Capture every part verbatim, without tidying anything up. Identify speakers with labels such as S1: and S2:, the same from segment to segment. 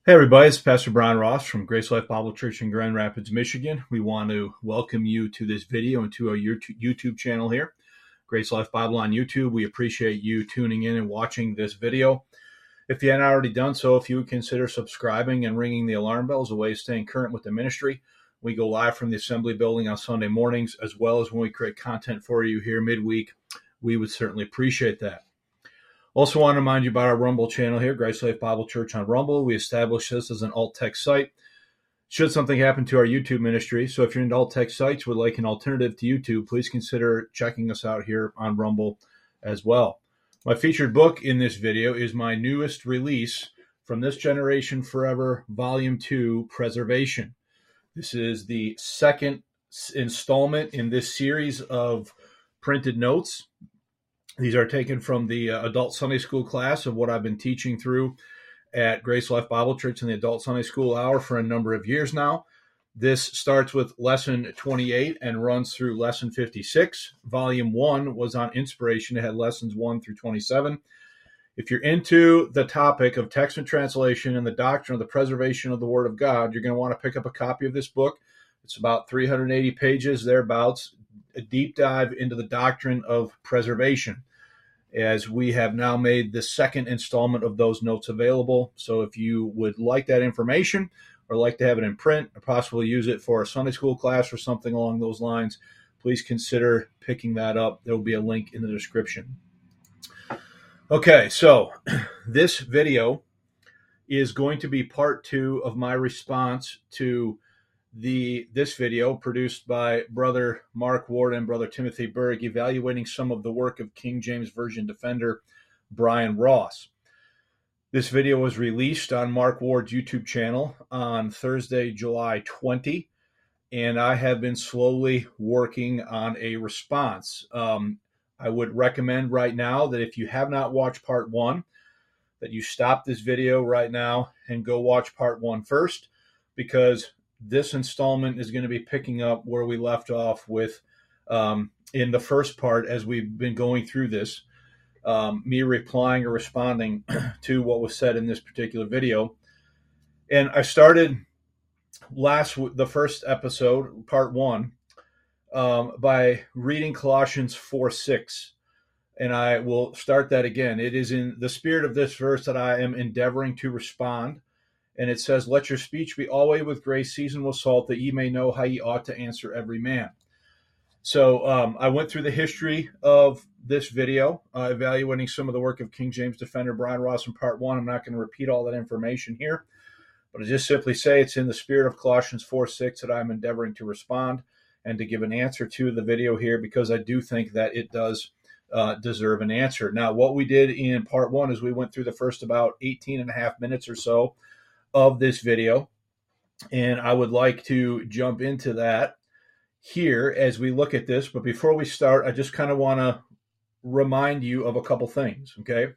S1: Hey everybody, it's Pastor Brian Ross from Grace Life Bible Church in Grand Rapids, Michigan. We want to welcome you to this video and to our YouTube channel here, Grace Life Bible on YouTube. We appreciate you tuning in and watching this video. If you hadn't already done so, if you would consider subscribing and ringing the alarm bell as a way of staying current with the ministry. We go live from the Assembly Building on Sunday mornings, as well as when we create content for you here midweek. We would certainly appreciate that. Also want to remind you about our Rumble channel here, Grace Life Bible Church on Rumble. We established this as an alt-text site should something happen to our YouTube ministry. So if you're into alt-text sites, would like an alternative to YouTube, please consider checking us out here on Rumble as well. My featured book in this video is my newest release, From This Generation Forever, Volume two, Preservation. This is the second installment in this series of printed notes. These are taken from the uh, adult Sunday school class of what I've been teaching through at Grace Life Bible Church in the adult Sunday school hour for a number of years now. This starts with lesson twenty-eight and runs through lesson fifty-six. Volume one was on inspiration. It had lessons one through twenty-seven. If you're into the topic of text and translation and the doctrine of the preservation of the Word of God, you're going to want to pick up a copy of this book. It's about three hundred eighty pages, thereabouts, a deep dive into the doctrine of preservation, as we have now made the second installment of those notes available. So if you would like that information or like to have it in print or possibly use it for a Sunday school class or something along those lines, please consider picking that up. There will be a link in the description. Okay, so this video is going to be part two of my response to the this video produced by Brother Mark Ward and Brother Timothy Berg, evaluating some of the work of King James Version defender Brian Ross. This video was released on Mark Ward's YouTube channel on Thursday, July twentieth, and I have been slowly working on a response. Um, I would recommend right now that if you have not watched part one, that you stop this video right now and go watch part one first, because this installment is going to be picking up where we left off with um, in the first part as we've been going through this, um, me replying or responding to what was said in this particular video. And I started last, the first episode, part one, um, by reading Colossians four six. And I will start that again. It is in the spirit of this verse that I am endeavoring to respond. And it says, "Let your speech be always with grace, seasoned with salt, that ye may know how ye ought to answer every man." So um, I went through the history of this video, uh, evaluating some of the work of King James defender Brian Ross in part one. I'm not going to repeat all that information here, but I just simply say it's in the spirit of Colossians four six that I'm endeavoring to respond and to give an answer to the video here, because I do think that it does uh, deserve an answer. Now, what we did in part one is we went through the first about eighteen and a half minutes or so of this video, and I would like to jump into that here as we look at this. But before we start, I just kind of want to remind you of a couple things. Okay,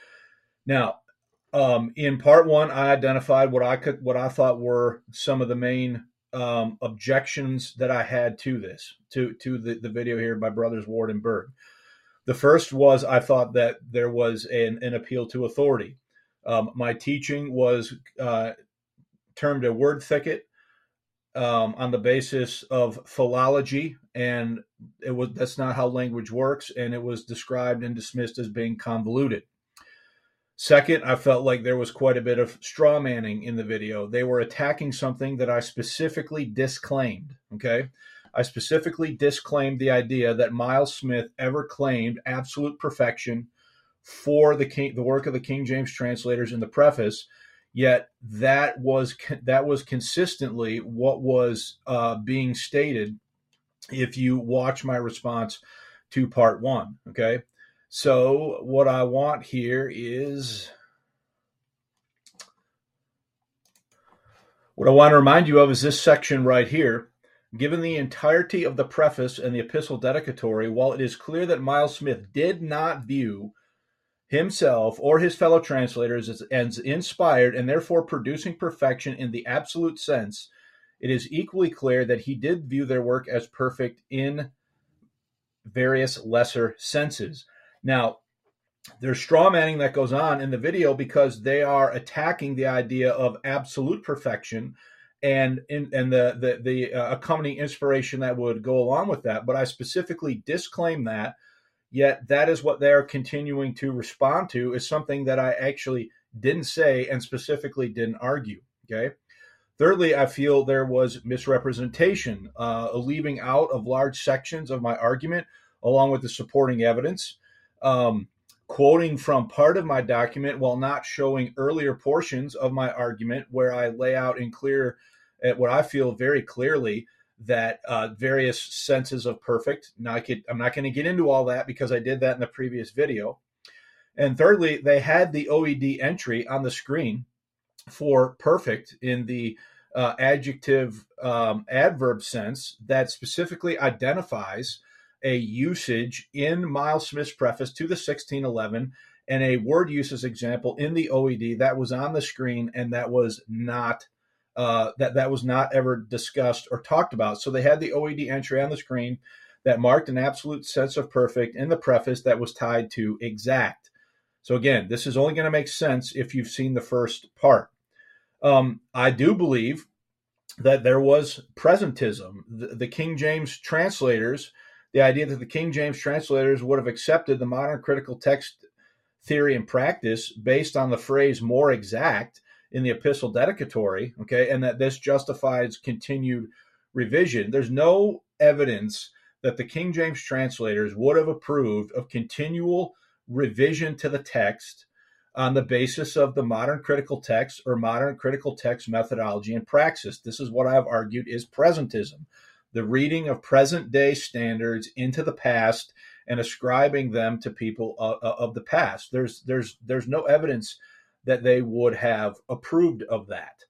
S1: now um, in part one, I identified what I could, what I thought were some of the main um, objections that I had to this, to to the, the video here by Brothers Ward and Berg. The first was I thought that there was an, an appeal to authority. Um, my teaching was uh, termed a word thicket um, on the basis of philology, and it was that's not how language works, and it was described and dismissed as being convoluted. Second, I felt like there was quite a bit of straw manning in the video. They were attacking something that I specifically disclaimed, okay? I specifically disclaimed the idea that Miles Smith ever claimed absolute perfection for the King, the work of the King James translators in the preface, yet that was that was consistently what was uh, being stated if you watch my response to part one. Okay, so what I want here is what I want to remind you of is this section right here. Given the entirety of the preface and the epistle dedicatory, while it is clear that Miles Smith did not view himself or his fellow translators as, as inspired and therefore producing perfection in the absolute sense, it is equally clear that he did view their work as perfect in various lesser senses. Now, there's straw manning that goes on in the video because they are attacking the idea of absolute perfection and in, and the the, the uh, accompanying inspiration that would go along with that. But I specifically disclaim that. Yet that is what they're continuing to respond to, is something that I actually didn't say and specifically didn't argue. Okay. Thirdly, I feel there was misrepresentation, uh, a leaving out of large sections of my argument along with the supporting evidence, um, quoting from part of my document while not showing earlier portions of my argument where I lay out in clear, at what I feel very clearly, that uh, various senses of perfect. Now, I could, I'm not going to get into all that because I did that in the previous video. And thirdly, they had the O E D entry on the screen for perfect in the uh, adjective um, adverb sense that specifically identifies a usage in Miles Smith's preface to the sixteen eleven and a word uses example in the O E D that was on the screen and that was not Uh, that that was not ever discussed or talked about. So they had the O E D entry on the screen that marked an absolute sense of perfect in the preface that was tied to exact. So again, this is only going to make sense if you've seen the first part. Um, I do believe that there was presentism. The, the King James translators, the idea that the King James translators would have accepted the modern critical text theory and practice based on the phrase more exact in the epistle dedicatory, okay, and that this justifies continued revision. There's no evidence that the King James translators would have approved of continual revision to the text on the basis of the modern critical text or modern critical text methodology and praxis. This is what I've argued is presentism, the reading of present day standards into the past and ascribing them to people of, of the past. There's there's there's no evidence that they would have approved of that.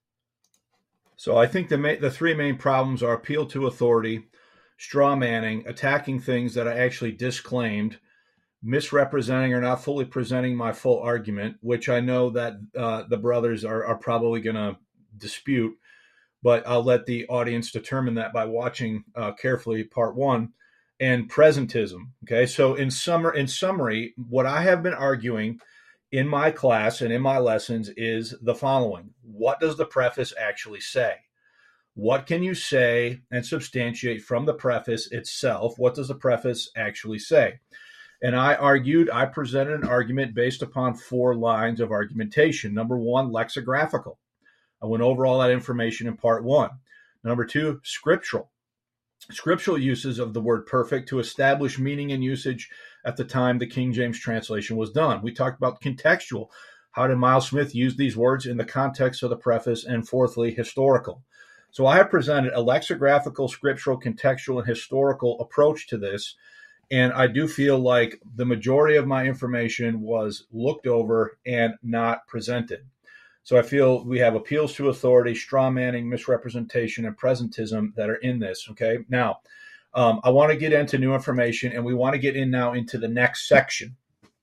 S1: So I think the ma- the three main problems are appeal to authority, straw manning, attacking things that I actually disclaimed, misrepresenting or not fully presenting my full argument, which I know that uh, the brothers are, are probably going to dispute, but I'll let the audience determine that by watching uh, carefully part one, and presentism. Okay, so in summer, in summary, what I have been arguing in my class and in my lessons is the following. What does the preface actually say? What can you say and substantiate from the preface itself? What does the preface actually say? And I argued, I presented an argument based upon four lines of argumentation. Number one, lexicographical. I went over all that information in part one. Number two, scriptural. Scriptural uses of the word perfect to establish meaning and usage at the time the King James translation was done. We talked about contextual. How did Miles Smith use these words in the context of the preface? And fourthly, historical. So I have presented a lexicographical, scriptural, contextual, and historical approach to this. And I do feel like the majority of my information was looked over and not presented. So I feel we have appeals to authority, straw manning, misrepresentation, and presentism that are in this. Okay. Now, um, I want to get into new information, and we want to get in now into the next section.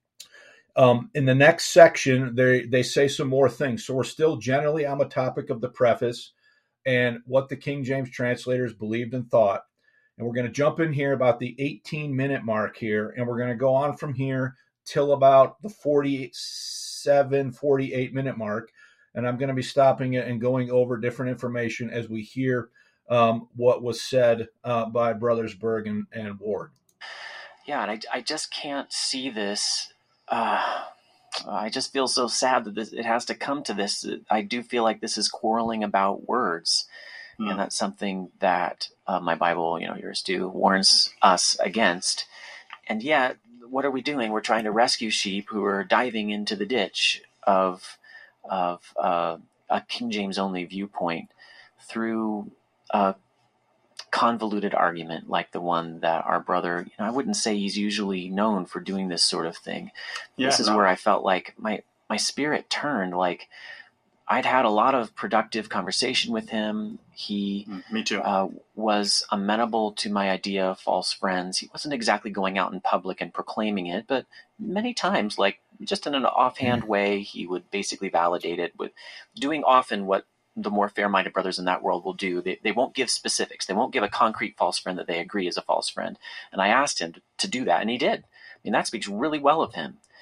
S1: Um, in the next section, they they say some more things. So we're still generally on the topic of the preface and what the King James translators believed and thought. And we're going to jump in here about the eighteen minute mark here, and we're going to go on from here till about the forty-seven, forty-eight minute mark. And I'm going to be stopping it and going over different information as we hear um, what was said uh, by Brothers Berg and, and Ward.
S2: Yeah, and I, I just can't see this. Uh, I just feel so sad that this, it has to come to this. I do feel like this is quarreling about words. Mm. And that's something that uh, my Bible, you know, yours too, warns us against. And yet, what are we doing? We're trying to rescue sheep who are diving into the ditch of of uh, a King James only viewpoint through a convoluted argument like the one that our brother, you know, I wouldn't say he's usually known for doing this sort of thing. Yeah, this is no. where I felt like my, my spirit turned. Like I'd had a lot of productive conversation with him. He mm, me too. Uh, was amenable to my idea of false friends. He wasn't exactly going out in public and proclaiming it, but many times, like just in an offhand way, he would basically validate it with doing often what the more fair-minded brothers in that world will do. They, they won't give specifics. They won't give a concrete false friend that they agree is a false friend. And I asked him to, to do that, and he did. I mean, that speaks really well of him.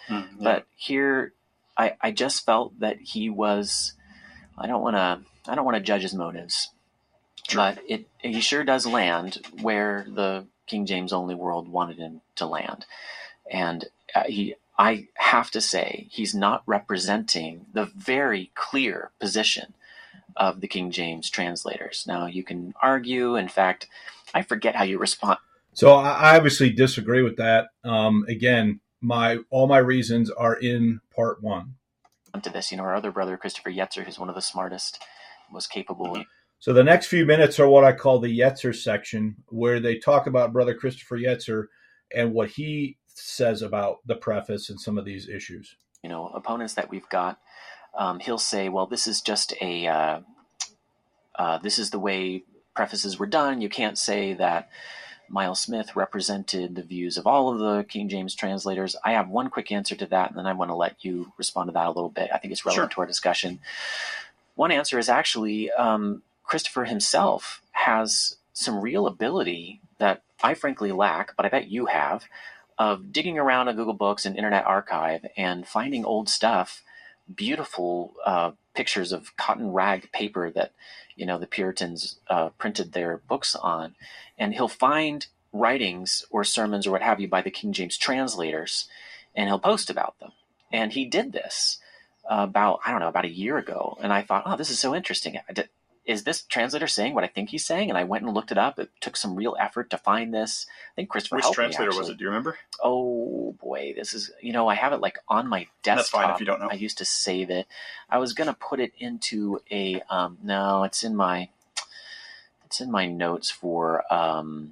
S3: Mm, yeah.
S2: But here, I, I just felt that he was, I don't want to, I don't want to judge his motives,
S3: Sure.
S2: but it, he sure does land where the King James only world wanted him to land. And uh, he, I have to say, he's not representing the very clear position of the King James translators. Now, you can argue, in fact, I forget how you respond.
S1: So I obviously disagree with that. Um, again, my all my reasons are in part one.
S2: To this, you know, our other brother, Christopher Yetzer, who's one of the smartest, most capable.
S1: So the next few minutes are what I call the Yetzer section, where they talk about Brother Christopher Yetzer and what he says about the preface and some of these issues.
S2: You know, opponents that we've got, um, he'll say, well, this is just a, uh, uh, this is the way prefaces were done. You can't say that Miles Smith represented the views of all of the King James translators. I have one quick answer to that, and then I want to let you respond to that a little bit. I think it's relevant
S3: Sure.
S2: to our discussion. One answer is actually um, Christopher himself has some real ability that I frankly lack, but I bet you have, of digging around in Google Books and Internet Archive and finding old stuff, beautiful uh, pictures of cotton rag paper that, you know, the Puritans uh, printed their books on. And he'll find writings or sermons or what have you by the King James translators, and he'll post about them. And he did this uh, about, I don't know, about a year ago. And I thought, oh, this is so interesting. I did, is this translator saying what I think he's saying? And I went and looked it up. It took some real effort to find this. I think Christopher
S3: Which
S2: helped
S3: translator
S2: me,
S3: was it? Do you remember?
S2: Oh, boy. This is, you know, I have it like on my desktop.
S3: That's fine if you don't know.
S2: I used to save it. I was going to put it into a, um, no, it's in my, it's in my notes for, um,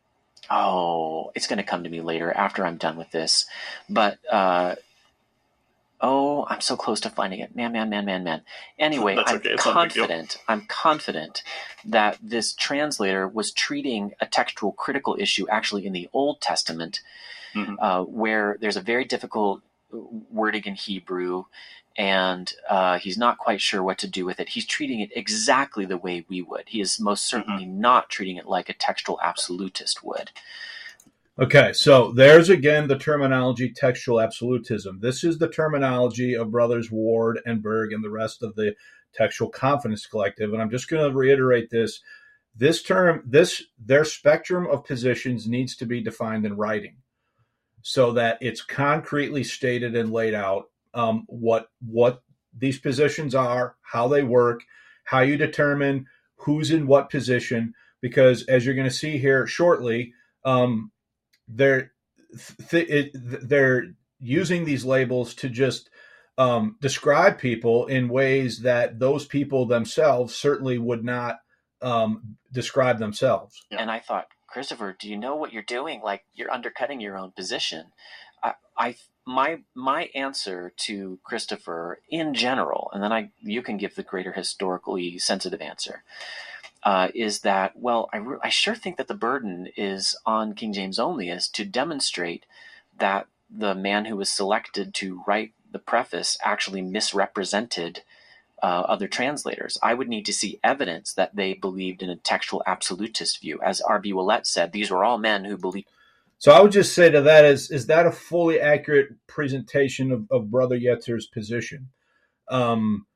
S2: oh, it's going to come to me later after I'm done with this. But, uh, oh, I'm so close to finding it. Man, man, man, man, man. Anyway,
S3: That's
S2: I'm
S3: okay. It's not a big deal.
S2: confident, I'm confident that this translator was treating a textual critical issue actually in the Old Testament,
S3: Mhm.
S2: uh, where there's a very difficult wording in Hebrew, and uh, he's not quite sure what to do with it. He's treating it exactly the way we would. He is most certainly not treating it like a textual absolutist would.
S1: Okay, so there's again the terminology textual absolutism. This is the terminology of Brothers Ward and Berg and the rest of the Textual Confidence Collective. And I'm just going to reiterate this. This term, this their spectrum of positions needs to be defined in writing so that it's concretely stated and laid out um, what what these positions are, how they work, how you determine who's in what position. Because as you're going to see here shortly, um, they're th- it, they're using these labels to just um, describe people in ways that those people themselves certainly would not um, describe themselves.
S2: And I thought, Christopher, do you know what you're doing? Like, you're undercutting your own position. I, I my my answer to Christopher in general, and then I you can give the greater historically sensitive answer, uh, is that, well, I, re- I sure think that the burden is on King James Onlyists to demonstrate that the man who was selected to write the preface actually misrepresented uh, other translators. I would need to see evidence that they believed in a textual absolutist view. As R B Willett said, these were all men who believed.
S1: So I would just say to that is, is that a fully accurate presentation of, of Brother Yetzer's position? Um,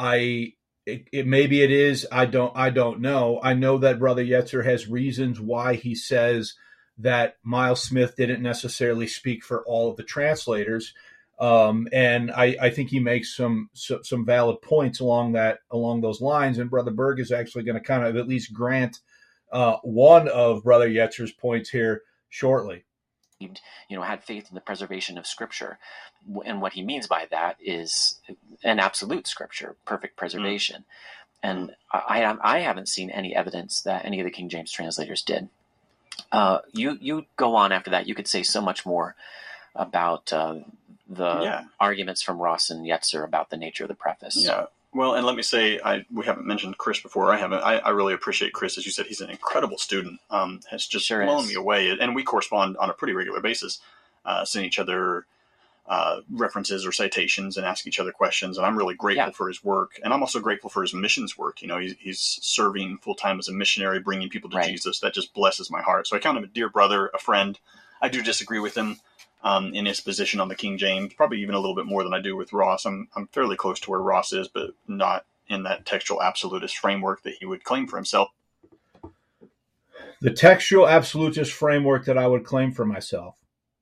S1: I it, it maybe it is. I don't. I don't know. I know that Brother Yetzer has reasons why he says that Miles Smith didn't necessarily speak for all of the translators, um, and I, I think he makes some, some some valid points along that along those lines. And Brother Berg is actually going to kind of at least grant uh, one of Brother Yetzer's points here shortly.
S2: You know, had faith in the preservation of Scripture, and what he means by that is an absolute Scripture, perfect preservation. Mm. And I, I, I haven't seen any evidence that any of the King James translators did. Uh, you, you go on after that. You could say so much more about uh, the
S3: yeah.
S2: arguments from Ross and Yetzer about the nature of the preface.
S3: Yeah. Well, and let me say, I we haven't mentioned Chris before. I haven't. I, I really appreciate Chris. As you said, he's an incredible student. Um, has just
S2: sure
S3: blown
S2: is.
S3: me away. And we correspond on a pretty regular basis, uh, send each other uh, references or citations and ask each other questions. And I'm really grateful
S2: Yeah.
S3: for his work. And I'm also grateful for his missions work. You know, he's, he's serving full time as a missionary, bringing people to
S2: Right.
S3: Jesus. That just blesses my heart. So I count him a dear brother, a friend. I do disagree with him um, in his position on the King James, probably even a little bit more than I do with Ross. I'm I'm fairly close to where Ross is, but not in that textual absolutist framework that he would claim for himself.
S1: The textual absolutist framework that I would claim for myself.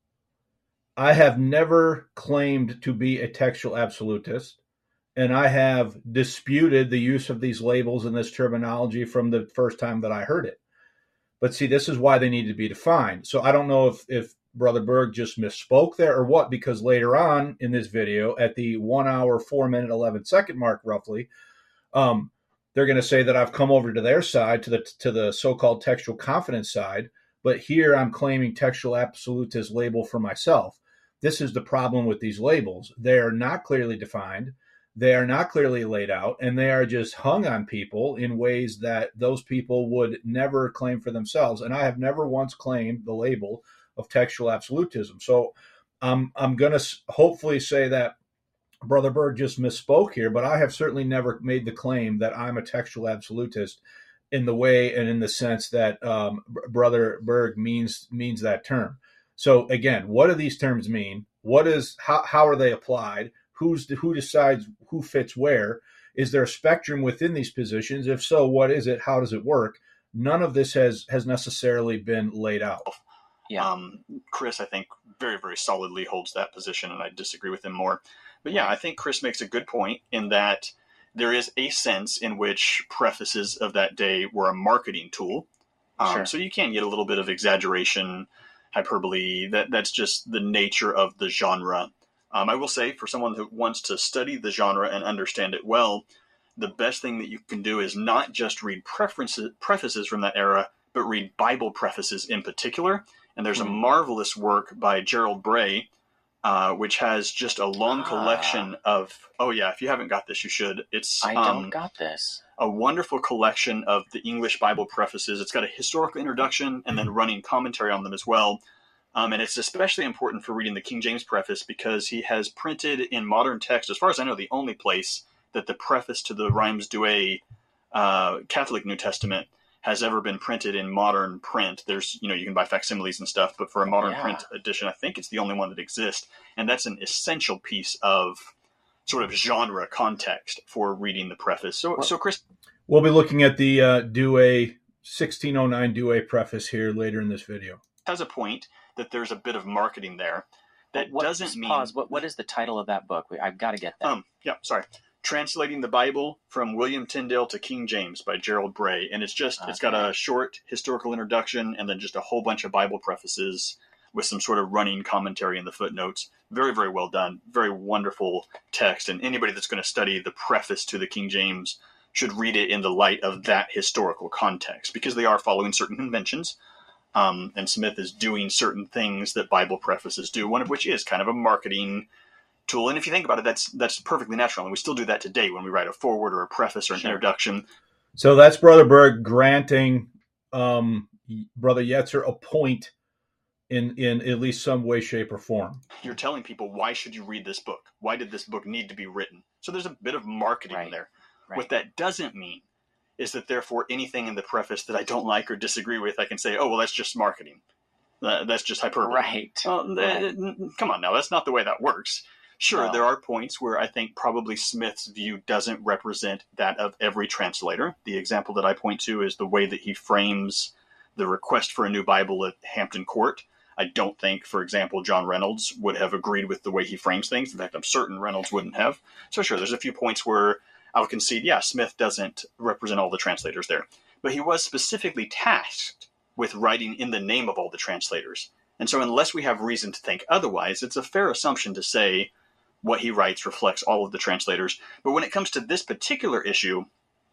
S1: I have never claimed to be a textual absolutist, and I have disputed the use of these labels and this terminology from the first time that I heard it. But see, this is why they need to be defined. So I don't know if, if Brother Berg just misspoke there or what, because later on in this video, at the one hour, four minute, eleven second mark, roughly, um, they're going to say that I've come over to their side, to the to the so-called textual confidence side, but here I'm claiming textual absolutist label for myself. This is the problem with these labels. They are not clearly defined. They are not clearly laid out, and they are just hung on people in ways that those people would never claim for themselves. And I have never once claimed the label of textual absolutism. So um, I'm going to hopefully say that Brother Berg just misspoke here, but I have certainly never made the claim that I'm a textual absolutist in the way and in the sense that um, Brother Berg means means that term. So again, what do these terms mean? What is how how are they applied? Who's who decides who fits where? Is there a spectrum within these positions? If so, what is it? How does it work? None of this has has necessarily been laid out.
S2: Yeah.
S3: Um, Chris, I think, very, very solidly holds that position, and I disagree with him more. But yeah, I think Chris makes a good point in that there is a sense in which prefaces of that day were a marketing tool. Um,
S2: Sure.
S3: So you can get a little bit of exaggeration, hyperbole. That that's just the nature of the genre. Um, I will say, for someone who wants to study the genre and understand it well, the best thing that you can do is not just read preferences, prefaces from that era, but read Bible prefaces in particular. And there's a
S2: Hmm.
S3: marvelous work by Gerald Bray, uh, which has just a long
S2: Ah.
S3: collection of, oh yeah, if you haven't got this, you should. It's
S2: I
S3: um,
S2: don't got this.
S3: a wonderful collection of the English Bible prefaces. It's got a historical introduction and then running commentary on them as well. Um, and it's especially important for reading the King James preface because he has printed in modern text, as far as I know, the only place that the preface to the Reims Douay uh, Catholic New Testament has ever been printed in modern print. There's, you know, you can buy facsimiles and stuff, but for a modern
S2: Yeah.
S3: print edition, I think it's the only one that exists. And that's an essential piece of sort of genre context for reading the preface. So, so Chris,
S1: We'll be looking at the uh, Douay sixteen oh nine Douay preface here later in this video.
S3: has a point that there's a bit of marketing there. That
S2: What-
S3: doesn't
S2: just
S3: mean
S2: pause. What what is the title of that book? We- I've got to get that.
S3: Um, yeah, sorry. Translating the Bible from William Tyndale to King James by Gerald Bray. And it's just, it's got
S2: Okay.
S3: a short historical introduction and then just a whole bunch of Bible prefaces with some sort of running commentary in the footnotes. Very, very well done. Very wonderful text. And anybody that's going to study the preface to the King James should read it in the light of that historical context because they are following certain conventions. Um, and Smith is doing certain things that Bible prefaces do, one of which is kind of a marketing tool. And if you think about it, that's that's perfectly natural. And we still do that today when we write a foreword or a preface or an
S2: Sure.
S3: introduction.
S1: So that's Brother Berg granting um, Brother Yetzer a point in, in at least some way, shape, or form.
S3: You're telling people, why should you read this book? Why did this book need to be written? So there's a bit of marketing
S2: Right.
S3: there.
S2: Right.
S3: What that doesn't mean is that therefore anything in the preface that I don't like or disagree with, I can say, oh, well, that's just marketing. Uh, that's just hyperbole.
S2: Right.
S3: Well, th- come on now, that's not the way that works. Sure,
S2: No.
S3: there are points where I think probably Smith's view doesn't represent that of every translator. The example that I point to is the way that he frames the request for a new Bible at Hampton Court. I don't think, for example, John Reynolds would have agreed with the way he frames things. In fact, I'm certain Reynolds wouldn't have. So sure, there's a few points where I'll concede, yeah, Smith doesn't represent all the translators there. But he was specifically tasked with writing in the name of all the translators. And so unless we have reason to think otherwise, it's a fair assumption to say what he writes reflects all of the translators. But when it comes to this particular issue,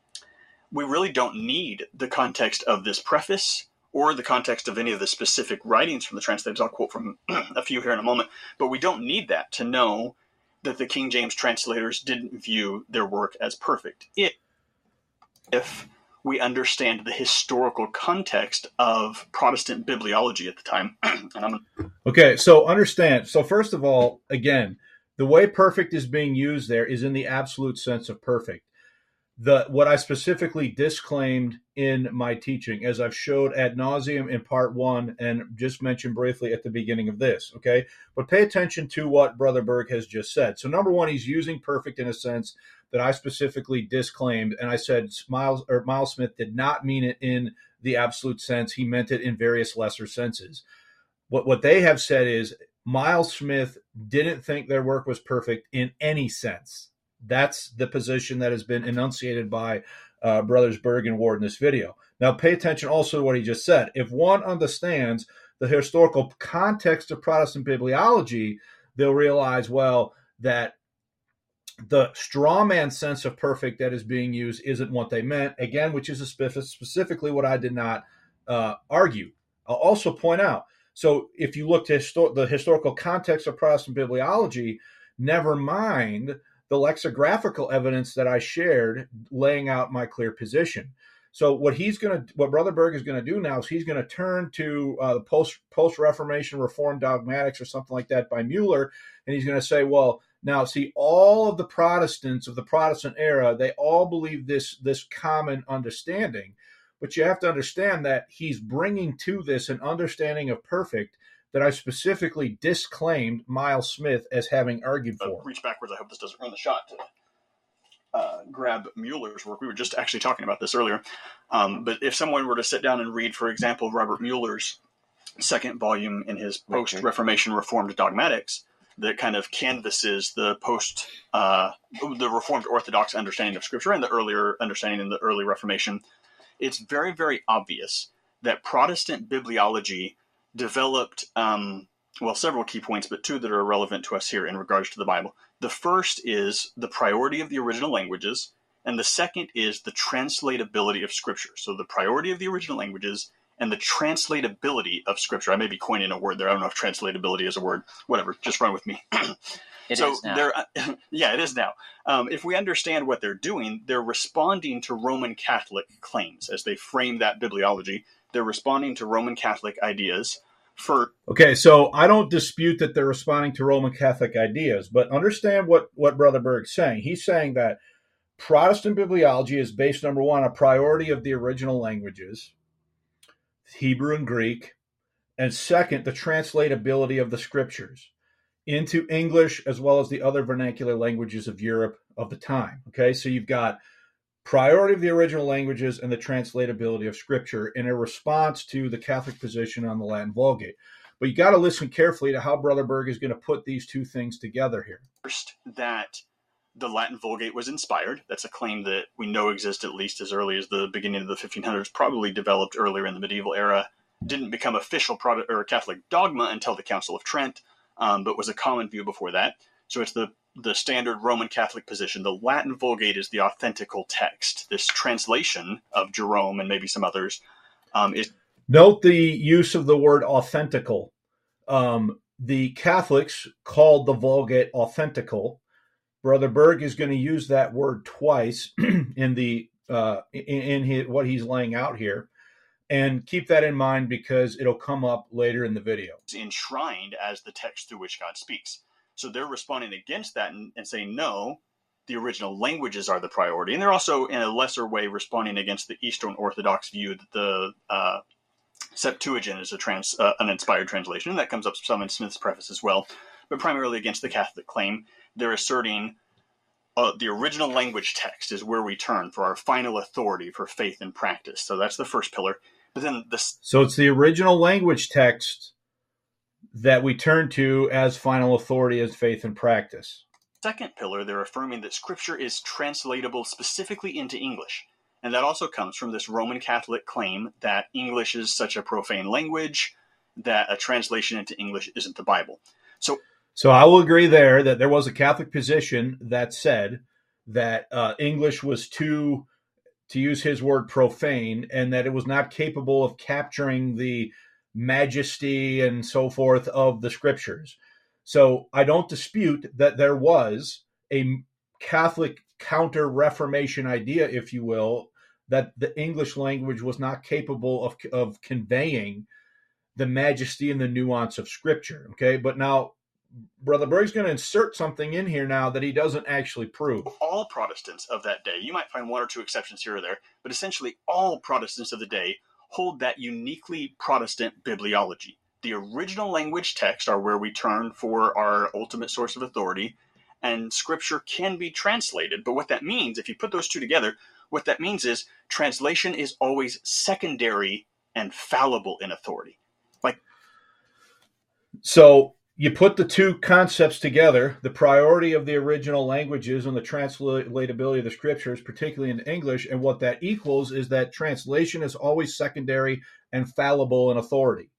S3: we really don't need the context of this preface or the context of any of the specific writings from the translators. I'll quote from a few here in a moment. But we don't need that to know that the King James translators didn't view their work as perfect. If, if we understand the historical context of Protestant bibliology at the time. and I'm
S1: Okay, so understand. So first of all, again, the way perfect is being used there is in the absolute sense of perfect. the what I specifically disclaimed in my teaching, as I've showed ad nauseum in part one and just mentioned briefly at the beginning of this, okay? But pay attention to what Brother Berg has just said. So number one, he's using perfect in a sense that I specifically disclaimed, and I said Miles or Miles Smith did not mean it in the absolute sense. He meant it in various lesser senses. What what they have said is Miles Smith didn't think their work was perfect in any sense. That's the position that has been enunciated by uh, Brothers Berg and Ward in this video. Now, pay attention also to what he just said. If one understands the historical context of Protestant bibliology, they'll realize, well, that the straw man sense of perfect that is being used isn't what they meant, again, which is a specific, specifically what I did not uh, argue. I'll also point out, so if you look to histor- the historical context of Protestant bibliology, never mind the lexicographical evidence that I shared laying out my clear position. So what he's going to, what Brother Berg is going to do now is he's going to turn to uh, the post, post-Reformation Reformed Dogmatics or something like that by Mueller, and he's going to say, well, now see, all of the Protestants of the Protestant era, they all believe this, this common understanding, but you have to understand that he's bringing to this an understanding of perfect that I specifically disclaimed Miles Smith as having argued for.
S3: Uh, reach backwards. I hope this doesn't run the shot to uh, grab Mueller's work. We were just actually talking about this earlier. Um, but if someone were to sit down and read, for example, Robert Mueller's second volume in his post-Reformation Reformed Dogmatics, that kind of canvasses the post, uh, the Reformed Orthodox understanding of Scripture and the earlier understanding in the early Reformation, it's very, very obvious that Protestant bibliology developed, um, well, several key points, but two that are relevant to us here in regards to the Bible. The first is the priority of the original languages, and the second is the translatability of Scripture. So the priority of the original languages and the translatability of Scripture. I may be coining a word there. I don't know if translatability is a word. Whatever, just run with me.
S2: It
S3: so
S2: is now.
S3: They're, yeah, it is now. Um, if we understand what they're doing, they're responding to Roman Catholic claims as they frame that bibliology. They're responding to Roman Catholic ideas for...
S1: Okay, so I don't dispute that they're responding to Roman Catholic ideas, but understand what, what Brother Berg's saying. He's saying that Protestant bibliology is based, number one, on a priority of the original languages, Hebrew and Greek, and second, the translatability of the Scriptures into English as well as the other vernacular languages of Europe of the time. Okay, so you've got priority of the original languages and the translatability of Scripture in a response to the Catholic position on the Latin Vulgate. But you got to listen carefully to how Brother Berg is going to put these two things together here.
S3: First, that the Latin Vulgate was inspired. That's a claim that we know exists at least as early as the beginning of the fifteen hundreds, probably developed earlier in the medieval era, didn't become official Protestant or Catholic dogma until the Council of Trent, um, but was a common view before that. So it's the the standard Roman Catholic position. The Latin Vulgate is the authentical text. This translation of Jerome and maybe some others um, is...
S1: Note the use of the word authentical. Um, the Catholics called the Vulgate authentical. Brother Berg is going to use that word twice in the uh, in, in his, what he's laying out here. And keep that in mind because it'll come up later in the video.
S3: It's enshrined as the text through which God speaks. So they're responding against that and, and saying, no, the original languages are the priority. And they're also, in a lesser way, responding against the Eastern Orthodox view that the uh, Septuagint is a trans, uh, an inspired translation. And that comes up some in Smith's preface as well. But primarily against the Catholic claim, they're asserting uh, the original language text is where we turn for our final authority for faith and practice. So that's the first pillar. But then this.
S1: So it's the original language text that we turn to as final authority as faith and practice.
S3: Second pillar, they're affirming that Scripture is translatable specifically into English. And that also comes from this Roman Catholic claim that English is such a profane language that a translation into English isn't the Bible. So,
S1: so I will agree there that there was a Catholic position that said that uh, English was too, to use his word, profane, and that it was not capable of capturing the majesty and so forth of the Scriptures. So I don't dispute that there was a Catholic counter-Reformation idea, if you will, that the English language was not capable of, of conveying the majesty and the nuance of Scripture. Okay, but now Brother Berg's going to insert something in here now that he doesn't actually prove.
S3: All Protestants of that day, you might find one or two exceptions here or there, but essentially all Protestants of the day hold that uniquely Protestant bibliology. The original language texts are where we turn for our ultimate source of authority, and Scripture can be translated. But what that means, if you put those two together, what that means is translation is always secondary and fallible in authority. Like,
S1: so you put the two concepts together, the priority of the original languages and the translatability of the Scriptures, particularly in English, and what that equals is that translation is always secondary and fallible in authority.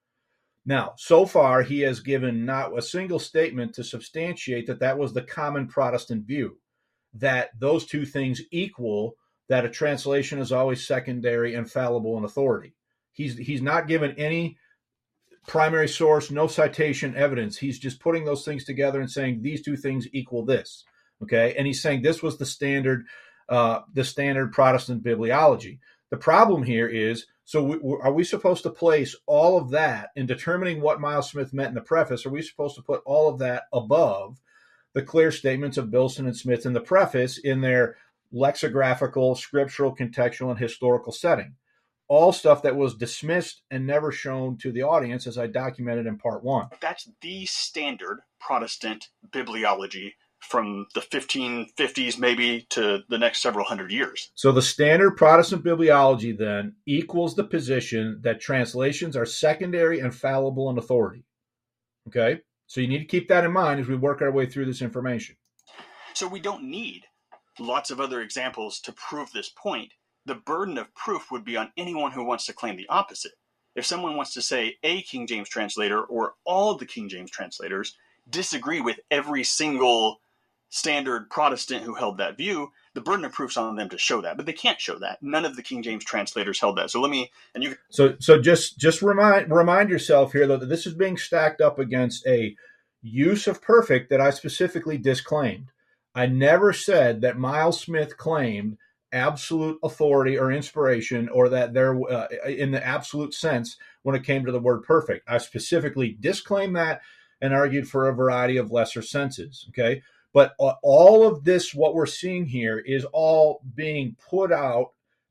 S1: Now, so far, he has given not a single statement to substantiate that that was the common Protestant view, that those two things equal, that a translation is always secondary and fallible in authority. He's he's not given any primary source, no citation evidence. He's just putting those things together and saying these two things equal this. Okay, and he's saying this was the standard, uh, the standard Protestant bibliology. The problem here is, so we, are we supposed to place all of that in determining what Miles Smith meant in the preface? Are we supposed to put all of that above the clear statements of Bilson and Smith in the preface in their lexicographical, scriptural, contextual, and historical setting? All stuff that was dismissed and never shown to the audience, as I documented in part one.
S3: That's the standard Protestant bibliology from the fifteen fifties maybe to the next several hundred years.
S1: So the standard Protestant bibliology then equals the position that translations are secondary and fallible in authority. Okay? So you need to keep that in mind as we work our way through this information.
S3: So we don't need lots of other examples to prove this point. The burden of proof would be on anyone who wants to claim the opposite. If someone wants to say a King James translator or all the King James translators disagree with every single standard Protestant who held that view, the burden of proof's on them to show that, but they can't show that. None of the King James translators held that. So let me, and you.
S1: So, so just just remind remind yourself here though that this is being stacked up against a use of perfect that I specifically disclaimed. I never said that Miles Smith claimed absolute authority or inspiration, or that there, uh, in the absolute sense, when it came to the word perfect. I specifically disclaimed that and argued for a variety of lesser senses. Okay. But all of this, what we're seeing here, is all being put out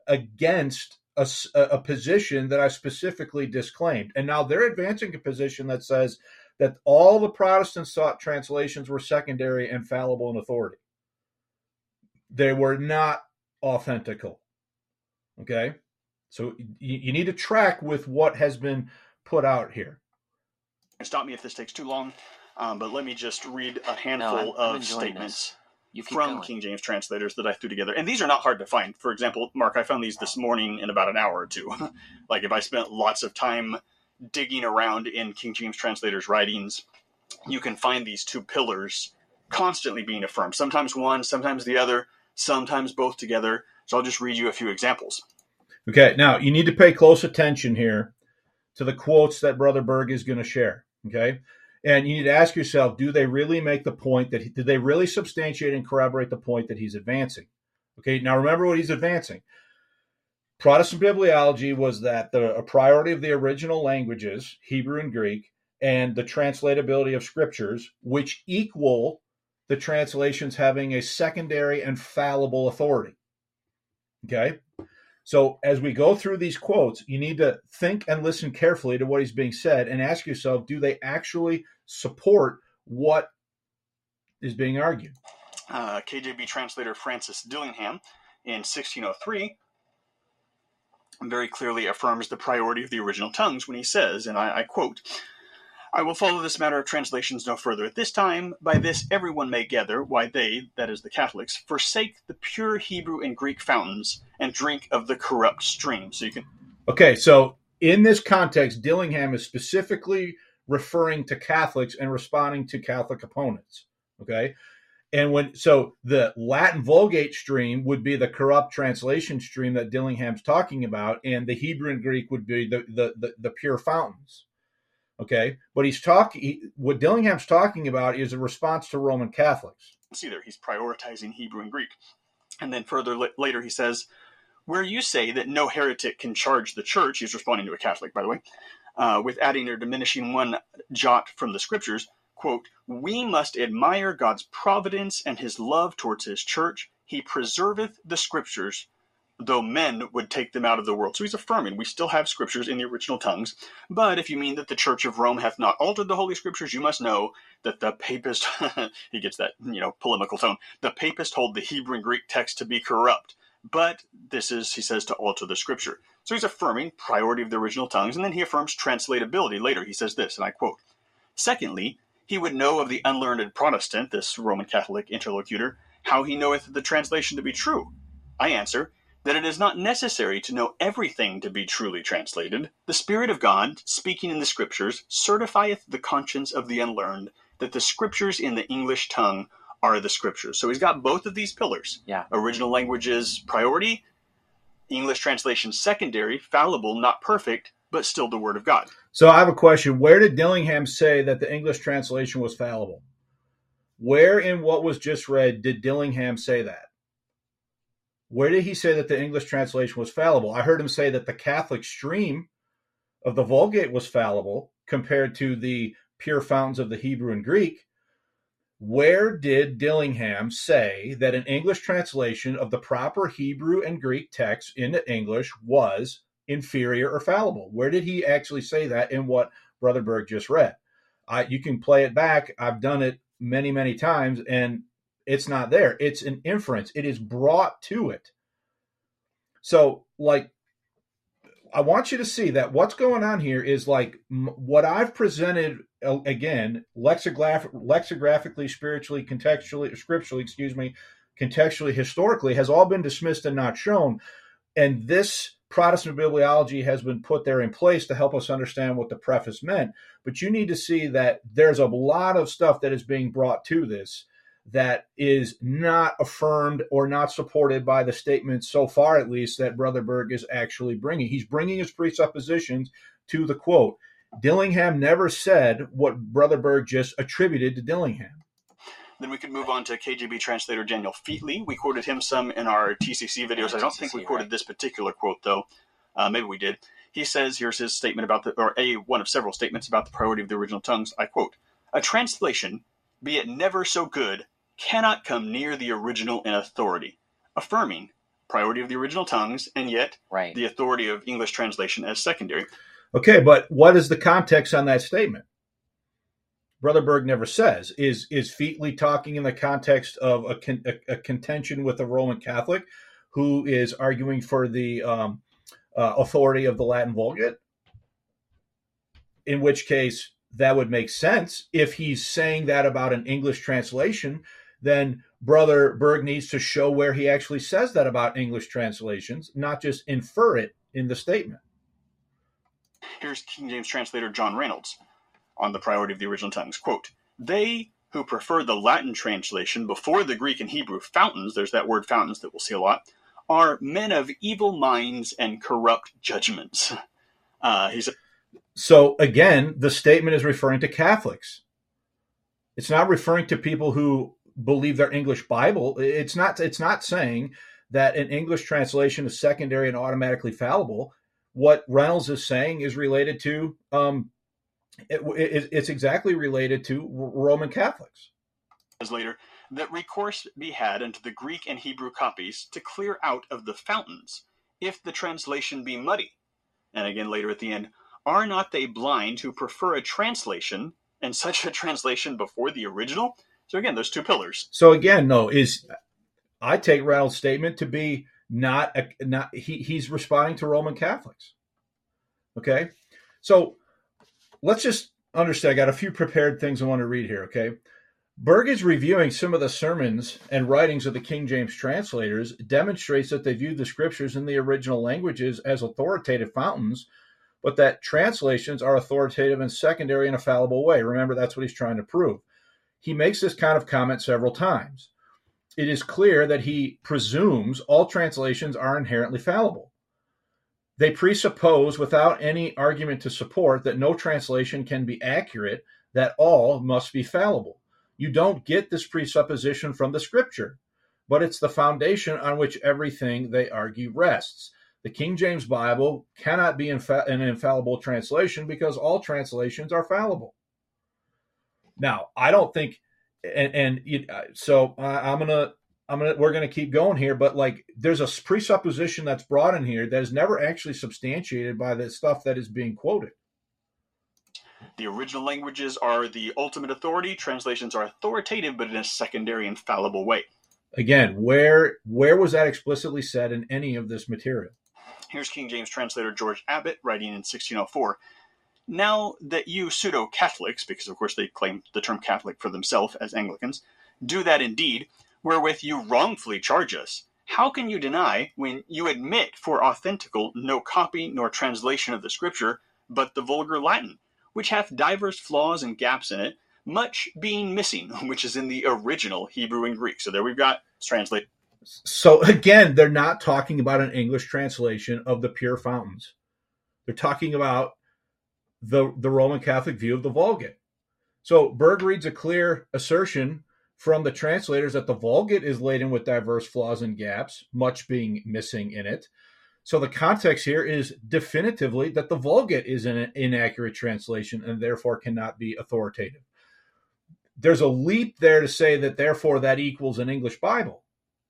S1: against a, a position that I specifically disclaimed. And now they're advancing a position that says that all the Protestants thought translations were secondary and fallible in authority. They were not authentical. Okay? So you, you need to track with what has been put out here.
S3: Stop me if this takes too long. Um, but let me just read a handful no, I'm, I'm of statements from going. King James translators that I threw together. And these are not hard to find. For example, Mark, I found these this morning in about an hour or two. Like if I spent lots of time digging around in King James translators' writings, you can find these two pillars constantly being affirmed. Sometimes one, sometimes the other, sometimes both together. So I'll just read you a few examples.
S1: Okay, now you need to pay close attention here to the quotes that Brother Berg is going to share. Okay? And you need to ask yourself, do they really make the point that, he, did they really substantiate and corroborate the point that he's advancing? Okay, now remember what he's advancing. Protestant bibliology was that the a priority of the original languages, Hebrew and Greek, and the translatability of scriptures, which equal the translations having a secondary and fallible authority. Okay? So as we go through these quotes, you need to think and listen carefully to what is being said and ask yourself, do they actually support what is being argued?
S3: Uh, K J V translator Francis Dillingham in sixteen oh three very clearly affirms the priority of the original tongues when he says, and I, I quote, "I will follow this matter of translations no further at this time. By this everyone may gather why they, that is the Catholics, forsake the pure Hebrew and Greek fountains and drink of the corrupt stream." So you can.
S1: Okay, so in this context, Dillingham is specifically referring to Catholics and responding to Catholic opponents. Okay, and when so the Latin Vulgate stream would be the corrupt translation stream that Dillingham's talking about, and the Hebrew and Greek would be the the the, the pure fountains. Okay, but he's talking. He, what Dillingham's talking about is a response to Roman Catholics.
S3: See there, he's prioritizing Hebrew and Greek, and then further la- later he says, "Where you say that no heretic can charge the church," he's responding to a Catholic, by the way, uh, "with adding or diminishing one jot from the scriptures, quote, "We must admire God's providence and his love towards his church. He preserveth the scriptures, though men would take them out of the world." So he's affirming we still have scriptures in the original tongues. But if you mean that the Church of Rome hath not altered the Holy Scriptures, you must know that the papist, he gets that, you know, polemical tone, the papist hold the Hebrew and Greek text to be corrupt. But this is, he says, to alter the Scripture. So he's affirming priority of the original tongues, and then he affirms translatability later. He says this, and I quote, "Secondly, he would know of the unlearned Protestant, this Roman Catholic interlocutor, how he knoweth the translation to be true. I answer, that it is not necessary to know everything to be truly translated. The Spirit of God, speaking in the Scriptures, certifieth the conscience of the unlearned that the Scriptures in the English tongue are the Scriptures." So he's got both of these pillars.
S2: Yeah.
S3: Original languages priority, English translation secondary, fallible, not perfect, but still the Word of God.
S1: So I have a question. Where did Dillingham say that the English translation was fallible? Where in what was just read did Dillingham say that? Where did he say that the English translation was fallible? I heard him say that the Catholic stream of the Vulgate was fallible compared to the pure fountains of the Hebrew and Greek. Where did Dillingham say that an English translation of the proper Hebrew and Greek text into English was inferior or fallible? Where did he actually say that in what Brother Berg just read? I, you can play it back. I've done it many, many times, and it's not there. It's an inference. It is brought to it. So, like, I want you to see that what's going on here is like m- what I've presented, uh, again, lexicograph- lexicographically, spiritually, contextually, scripturally, excuse me, contextually, historically, has all been dismissed and not shown. And this Protestant bibliology has been put there in place to help us understand what the preface meant. But you need to see that there's a lot of stuff that is being brought to this that is not affirmed or not supported by the statements so far, at least, that Brother Berg is actually bringing. He's bringing his presuppositions to the quote. Dillingham never said what Brother Berg just attributed to Dillingham.
S3: Then we could move on to K J V translator Daniel Featley. We quoted him some in our T C C videos. I don't think we quoted this particular quote, though. Uh, maybe we did. He says, here's his statement about the, or a one of several statements about the priority of the original tongues. I quote, "A translation, be it never so good, cannot come near the original in authority," affirming priority of the original tongues and yet
S2: right.
S3: the authority of English translation as secondary.
S1: Okay, but what is the context on that statement? Brother Berg never says. Is is Featley talking in the context of a, con, a, a contention with a Roman Catholic who is arguing for the um, uh, authority of the Latin Vulgate? In which case, that would make sense. If he's saying that about an English translation, then Brother Berg needs to show where he actually says that about English translations, not just infer it in the statement.
S3: Here's King James translator John Reynolds on the priority of the original tongues. Quote, "They who prefer the Latin translation before the Greek and Hebrew fountains," there's that word fountains that we'll see a lot, "are men of evil minds and corrupt judgments." Uh, he's a-
S1: So again, the statement is referring to Catholics. It's not referring to people who believe their English Bible. It's not, it's not saying that an English translation is secondary and automatically fallible. What Reynolds is saying is related to, um, it, it, it's exactly related to Roman Catholics.
S3: Later, that recourse be had unto the Greek and Hebrew copies to clear out of the fountains, if the translation be muddy. And again later at the end, "Are not they blind who prefer a translation, and such a translation before the original?" So again, those two pillars.
S1: So again, no, is I take Reynolds' statement to be not a, not he he's responding to Roman Catholics. Okay, so let's just understand. I got a few prepared things I want to read here. Okay, Berg is reviewing some of the sermons and writings of the King James translators, demonstrates that they view the scriptures in the original languages as authoritative fountains, but that translations are authoritative and secondary in a fallible way. Remember, that's what he's trying to prove. He makes this kind of comment several times. It is clear that he presumes all translations are inherently fallible. They presuppose, without any argument to support, that no translation can be accurate, that all must be fallible. You don't get this presupposition from the scripture, but it's the foundation on which everything they argue rests. The King James Bible cannot be infa- an infallible translation because all translations are fallible. Now, I don't think, and, and it, so I, I'm gonna, I'm gonna, we're gonna keep going here, but like, there's a presupposition that's brought in here that is never actually substantiated by the stuff that is being quoted.
S3: The original languages are the ultimate authority. Translations are authoritative, but in a secondary and fallible way.
S1: Again, where where was that explicitly said in any of this material?
S3: Here's King James translator George Abbott writing in sixteen oh four. Now that you pseudo-Catholics, because of course they claim the term Catholic for themselves as Anglicans, do that indeed, wherewith you wrongfully charge us, how can you deny, when you admit for authentical no copy nor translation of the Scripture, but the vulgar Latin, which hath divers flaws and gaps in it, much being missing, which is in the original Hebrew and Greek. So there we've got translate.
S1: So again, they're not talking about an English translation of the pure fountains. They're talking about the, the Roman Catholic view of the Vulgate. So Berg reads a clear assertion from the translators that the Vulgate is laden with diverse flaws and gaps, much being missing in it. So the context here is definitively that the Vulgate is an inaccurate translation and therefore cannot be authoritative. There's a leap there to say that therefore that equals an English Bible.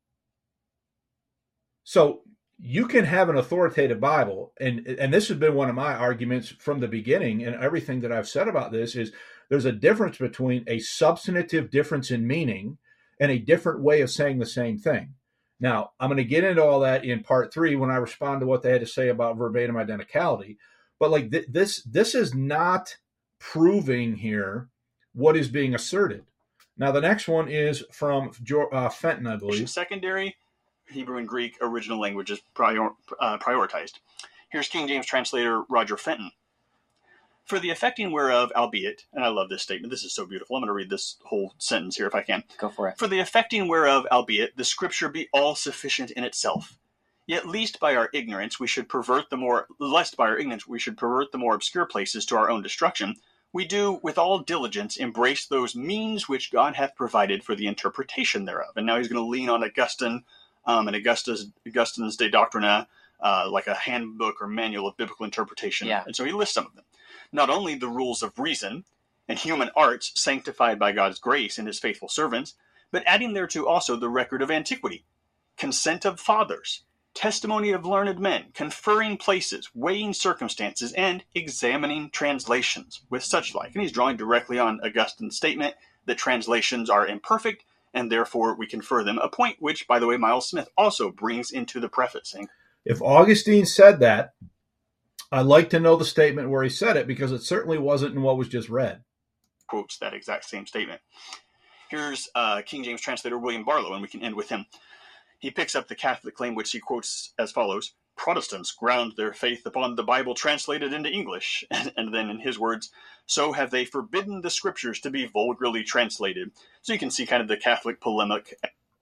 S1: So you can have an authoritative Bible, and, and this has been one of my arguments from the beginning, and everything that I've said about this is there's a difference between a substantive difference in meaning and a different way of saying the same thing. Now, I'm going to get into all that in part three when I respond to what they had to say about verbatim identicality. But like th- this, this is not proving here what is being asserted. Now, the next one is from uh, Fenton, I believe.
S3: Secondary Hebrew and Greek original languages prior, uh, prioritized. Here's King James translator Roger Fenton. For the effecting whereof, albeit, and I love this statement, this is so beautiful. I'm going to read this whole sentence here if I can.
S2: Go for it.
S3: For the effecting whereof, albeit, the Scripture be all sufficient in itself. Yet least by our ignorance we should pervert the more, lest by our ignorance we should pervert the more obscure places to our own destruction, we do with all diligence embrace those means which God hath provided for the interpretation thereof. And now he's going to lean on Augustine um, and Augustine's, Augustine's De Doctrina, uh, like a handbook or manual of biblical interpretation.
S2: Yeah.
S3: And so he lists some of them. Not only the rules of reason and human arts sanctified by God's grace in his faithful servants, but adding thereto also the record of antiquity, consent of fathers, testimony of learned men, conferring places, weighing circumstances, and examining translations, with such like. And he's drawing directly on Augustine's statement that translations are imperfect, and therefore we confer them, a point which, by the way, Miles Smith also brings into the preface.
S1: If Augustine said that, I'd like to know the statement where he said it, because it certainly wasn't in what was just read.
S3: Quotes that exact same statement. Here's uh, King James translator William Barlow, and we can end with him. He picks up the Catholic claim, which he quotes as follows: Protestants ground their faith upon the Bible translated into English. And, and then in his words, so have they forbidden the Scriptures to be vulgarly translated. So you can see kind of the Catholic polemic.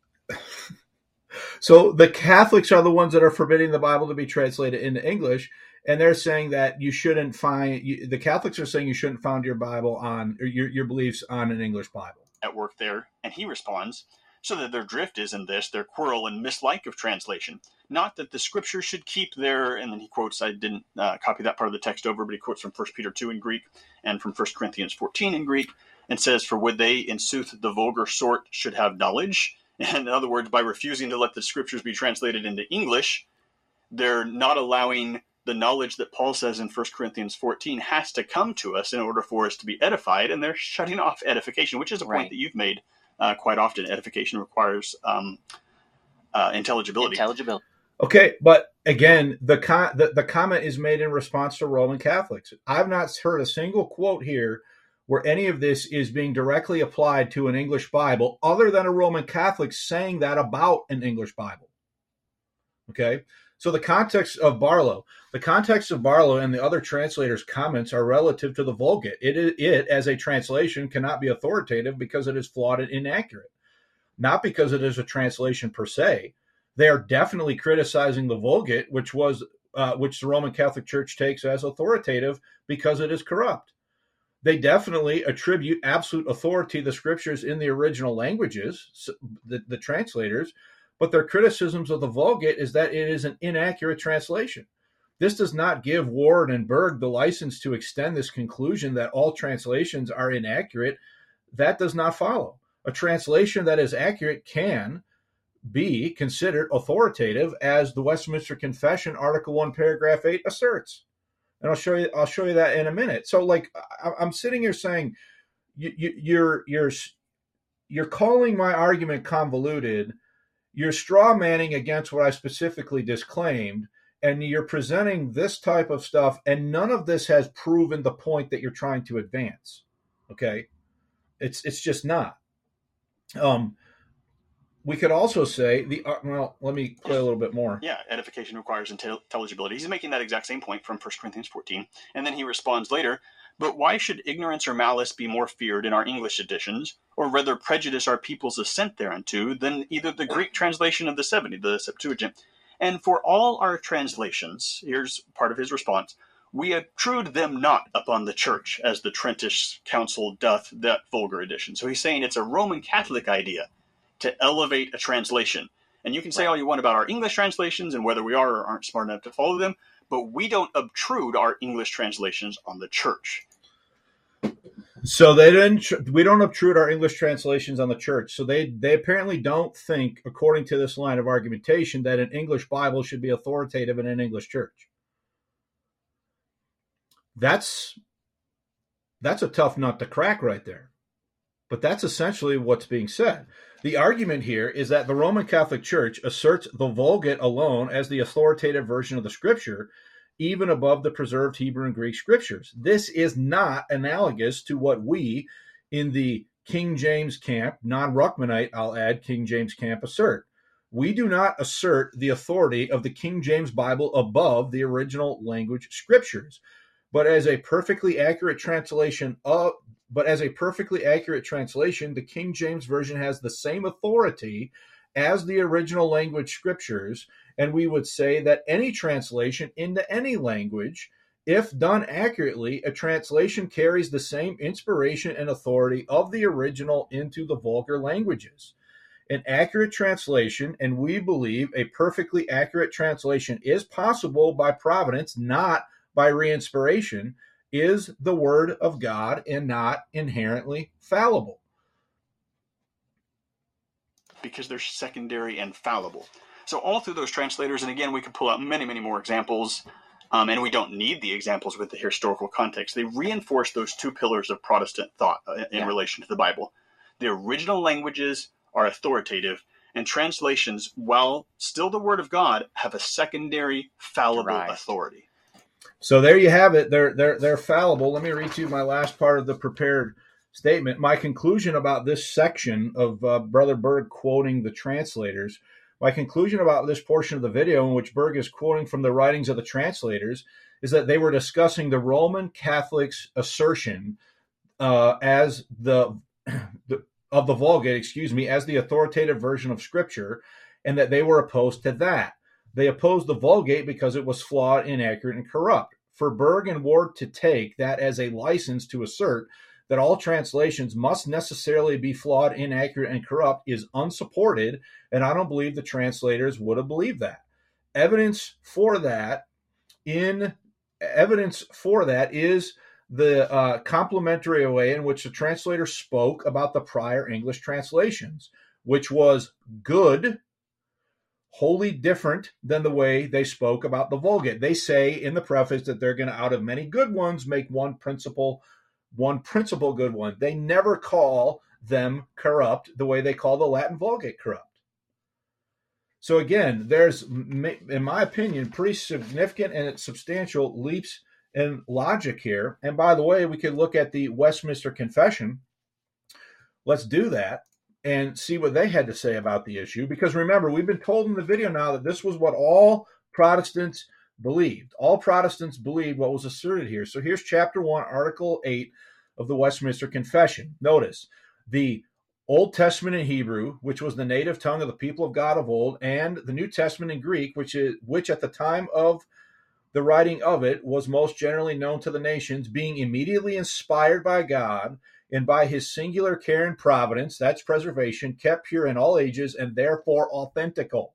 S1: So the Catholics are the ones that are forbidding the Bible to be translated into English. And they're saying that you shouldn't find, you, the Catholics are saying you shouldn't found your Bible on, or your, your beliefs on an English Bible.
S3: At work there. And he responds, so that their drift is in this, their quarrel and mislike of translation. Not that the Scripture should keep their, and then he quotes, I didn't uh, copy that part of the text over, but he quotes from First Peter two in Greek and from First Corinthians fourteen in Greek, and says, for would they, in sooth, the vulgar sort should have knowledge? And in other words, by refusing to let the Scriptures be translated into English, they're not allowing the knowledge that Paul says in First Corinthians fourteen has to come to us in order for us to be edified, and they're shutting off edification, which is a
S2: right.
S3: point that you've made uh, quite often. Edification requires um, uh, intelligibility.
S2: Intelligibility.
S1: Okay, but again, the, con- the the comment is made in response to Roman Catholics. I've not heard a single quote here where any of this is being directly applied to an English Bible, other than a Roman Catholic saying that about an English Bible. Okay? So the context of Barlow, the context of Barlow and the other translators' comments are relative to the Vulgate. It, it, as a translation, cannot be authoritative because it is flawed and inaccurate, not because it is a translation per se. They are definitely criticizing the Vulgate, which was uh, which the Roman Catholic Church takes as authoritative because it is corrupt. They definitely attribute absolute authority to the Scriptures in the original languages, the, the translators. But their criticisms of the Vulgate is that it is an inaccurate translation. This does not give Ward and Berg the license to extend this conclusion that all translations are inaccurate. that does not follow. A translation that is accurate can be considered authoritative, as the Westminster Confession, Article one, Paragraph eight asserts. And I'll show you. I'll show you that in a minute. So, like, I'm sitting here saying, you, you, you're you're you're calling my argument convoluted. You're straw manning against what I specifically disclaimed, and you're presenting this type of stuff, and none of this has proven the point that you're trying to advance. Okay, it's it's just not. Um, we could also say the uh, well. Let me play a little bit more.
S3: Yeah, edification requires intelligibility. He's making that exact same point from First Corinthians fourteen, and then he responds later. But why should ignorance or malice be more feared in our English editions, or rather prejudice our people's assent thereunto, than either the Greek translation of the seventy, the Septuagint? And for all our translations, here's part of his response, we obtrude them not upon the church, as the Trentish Council doth that vulgar edition. So he's saying it's a Roman Catholic idea to elevate a translation. And you can say all you want about our English translations and whether we are or aren't smart enough to follow them, but we don't obtrude our English translations on the church.
S1: So they didn't. We don't obtrude our English translations on the church. So they they apparently don't think, according to this line of argumentation, that an English Bible should be authoritative in an English church. That's that's a tough nut to crack right there. But that's essentially what's being said. The argument here is that the Roman Catholic Church asserts the Vulgate alone as the authoritative version of the Scripture, even above the preserved Hebrew and Greek Scriptures. This is not analogous to what we, in the King James camp, non-Ruckmanite, I'll add, King James camp, assert. We do not assert the authority of the King James Bible above the original language Scriptures, but as a perfectly accurate translation of But as a perfectly accurate translation, the King James Version has the same authority as the original language Scriptures, and we would say that any translation into any language, if done accurately, a translation carries the same inspiration and authority of the original into the vulgar languages. An accurate translation, and we believe a perfectly accurate translation, is possible by providence, not by re-inspiration, is the Word of God and not inherently fallible.
S3: Because they're secondary and fallible. So all through those translators, and again, we could pull out many, many more examples, um, and we don't need the examples with the historical context. They reinforce those two pillars of Protestant thought uh, in yeah. relation to the Bible. The original languages are authoritative, and translations, while still the Word of God, have a secondary fallible Derived. authority.
S1: So there you have it. They're they're they're fallible. Let me read to you my last part of the prepared statement. My conclusion about this section of uh, Brother Berg quoting the translators, my conclusion about this portion of the video in which Berg is quoting from the writings of the translators, is that they were discussing the Roman Catholics' assertion uh, as the, the of the Vulgate, excuse me, as the authoritative version of Scripture, and that they were opposed to that. They opposed the Vulgate because it was flawed, inaccurate, and corrupt. For Berg and Ward to take that as a license to assert that all translations must necessarily be flawed, inaccurate, and corrupt is unsupported, and I don't believe the translators would have believed that. Evidence for that in evidence for that is the uh, complimentary way in which the translator spoke about the prior English translations, which was good, wholly different than the way they spoke about the Vulgate. They say in the preface that they're going to, out of many good ones, make one principal, one principal good one. They never call them corrupt the way they call the Latin Vulgate corrupt. So again, there's, in my opinion, pretty significant and substantial leaps in logic here. And by the way, we could look at the Westminster Confession. Let's do that and see what they had to say about the issue. Because remember, we've been told in the video now that this was what all Protestants believed. All Protestants believed what was asserted here. So here's chapter one, article eight of the Westminster Confession. Notice, the Old Testament in Hebrew, which was the native tongue of the people of God of old, and the New Testament in Greek, which is which at the time of the writing of it was most generally known to the nations, being immediately inspired by God, and by his singular care and providence, that's preservation, kept pure in all ages, and therefore authentical.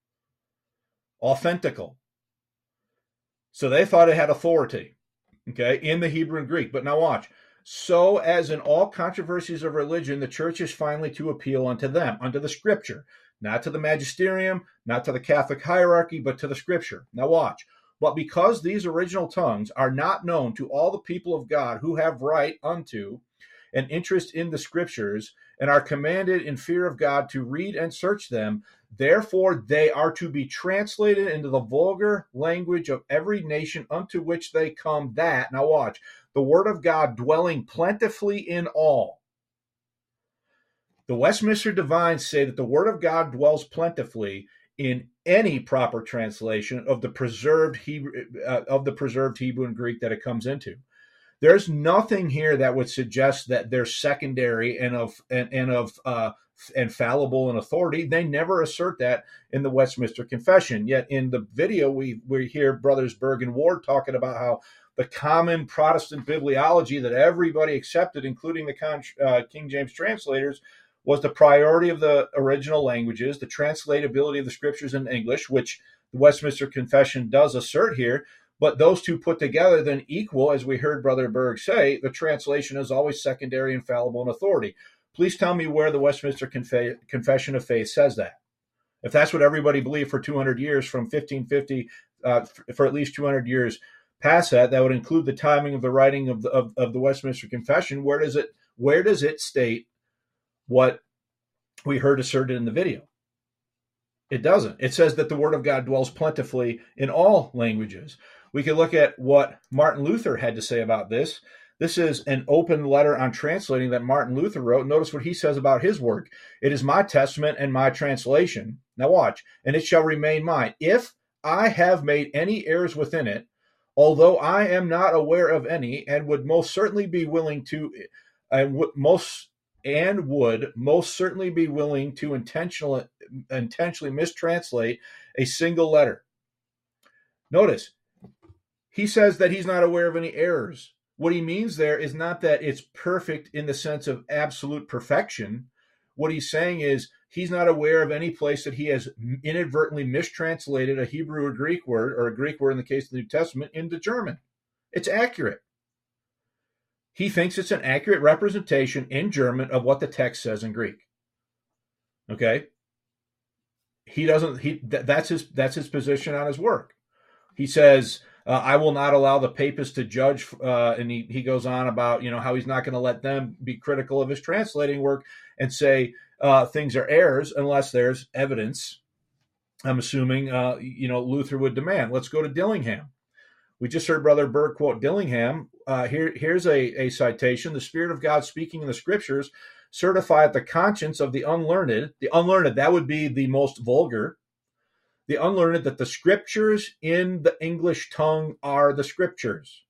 S1: Authentical. So they thought it had authority, okay, in the Hebrew and Greek. But now watch. So, as in all controversies of religion, the church is finally to appeal unto them, unto the scripture, not to the magisterium, not to the Catholic hierarchy, but to the scripture. Now watch. But because these original tongues are not known to all the people of God who have right unto an interest in the scriptures, and are commanded in fear of God to read and search them, therefore they are to be translated into the vulgar language of every nation unto which they come, that, now watch, the word of God dwelling plentifully in all. The Westminster Divines say that the word of God dwells plentifully in any proper translation of the preserved Hebrew, uh, of the preserved Hebrew and Greek that it comes into. There's nothing here that would suggest that they're secondary and of and, and of uh, and fallible in authority. They never assert that in the Westminster Confession. Yet in the video, we we hear Brothers Berg and Ward talking about how the common Protestant bibliology that everybody accepted, including the Con- uh, King James translators, was the priority of the original languages, the translatability of the scriptures in English, which the Westminster Confession does assert here. But those two put together then equal, as we heard Brother Berg say, the translation is always secondary and fallible in authority. Please tell me where the Westminster Conf- Confession of Faith says that. If that's what everybody believed for two hundred years, from fifteen fifty uh, for at least two hundred years past that, that would include the timing of the writing of the, of, of the Westminster Confession. Where does it where does it state what we heard asserted in the video? It doesn't. It says that the word of God dwells plentifully in all languages. We can look at what Martin Luther had to say about this. This is an open letter on translating that Martin Luther wrote. Notice what he says about his work. It is my testament and my translation. Now watch. And it shall remain mine. If I have made any errors within it, although I am not aware of any, and would most certainly be willing to, and would most and would most certainly be willing to intentionally intentionally mistranslate a single letter. Notice, he says that he's not aware of any errors. What he means there is not that it's perfect in the sense of absolute perfection. What he's saying is he's not aware of any place that he has inadvertently mistranslated a Hebrew or Greek word, or a Greek word in the case of the New Testament, into German. It's accurate. He thinks it's an accurate representation in German of what the text says in Greek. Okay? He doesn't, he, th- that's his, that's his position on his work. He says, uh, I will not allow the papists to judge, uh, and he, he goes on about, you know, how he's not going to let them be critical of his translating work and say uh, things are errors unless there's evidence. I'm assuming, uh, you know, Luther would demand. Let's go to Dillingham. We just heard Brother Berg quote Dillingham. Uh, here, here's a, a citation. The Spirit of God speaking in the Scriptures certifieth the conscience of the unlearned. The unlearned, that would be the most vulgar. The unlearned, that the Scriptures in the English tongue are the Scriptures.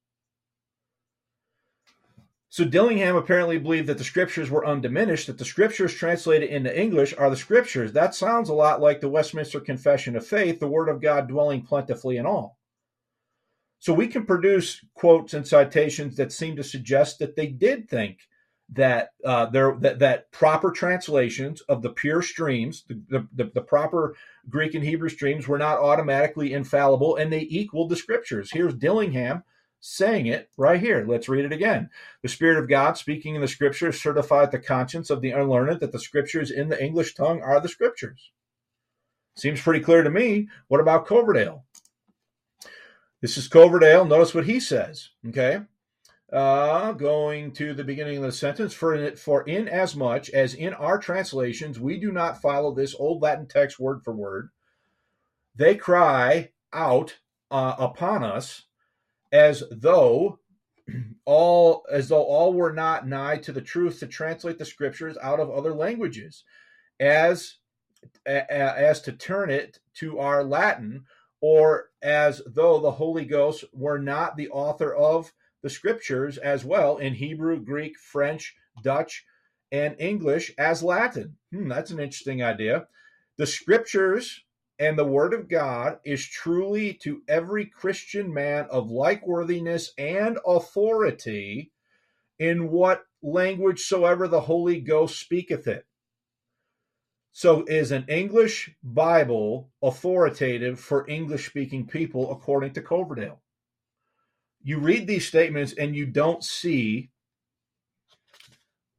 S1: So Dillingham apparently believed that the Scriptures were undiminished, that the Scriptures translated into English are the Scriptures. That sounds a lot like the Westminster Confession of Faith, the Word of God dwelling plentifully in all. So we can produce quotes and citations that seem to suggest that they did think that uh, there that, that proper translations of the pure streams, the, the, the proper Greek and Hebrew streams, were not automatically infallible, and they equaled the Scriptures. Here's Dillingham saying it right here. Let's read it again. The Spirit of God speaking in the Scriptures certified the conscience of the unlearned that the Scriptures in the English tongue are the Scriptures. Seems pretty clear to me. What about Coverdale? This is Coverdale. Notice what he says, okay? Uh, going to the beginning of the sentence, for in, for in as much as in our translations we do not follow this old Latin text word for word, they cry out uh, upon us as though all as though all were not nigh to the truth to translate the Scriptures out of other languages, as as to turn it to our Latin, or as though the Holy Ghost were not the author of the Scriptures as well in Hebrew, Greek, French, Dutch, and English as Latin. Hmm, that's an interesting idea. The Scriptures and the Word of God is truly to every Christian man of like worthiness and authority in what language soever the Holy Ghost speaketh it. So is an English Bible authoritative for English-speaking people, according to Coverdale? You read these statements and you don't see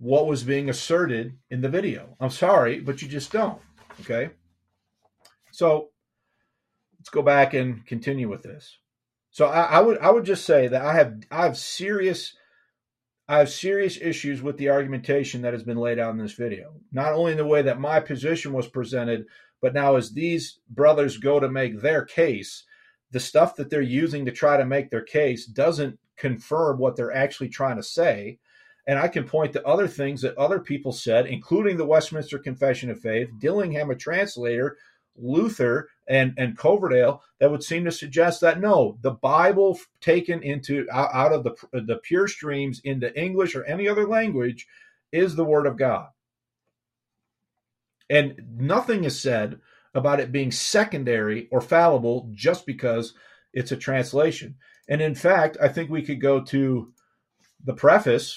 S1: what was being asserted in the video. I'm sorry, but you just don't. Okay. So let's go back and continue with this. So I, I would I would just say that I have I have serious I have serious issues with the argumentation that has been laid out in this video. Not only in the way that my position was presented, but now as these brothers go to make their case, the stuff that they're using to try to make their case doesn't confirm what they're actually trying to say. And I can point to other things that other people said, including the Westminster Confession of Faith, Dillingham, a translator, Luther, and, and Coverdale, that would seem to suggest that no, the Bible taken into out of the, the pure streams into English or any other language is the Word of God. And nothing is said about it being secondary or fallible just because it's a translation. And in fact, I think we could go to the preface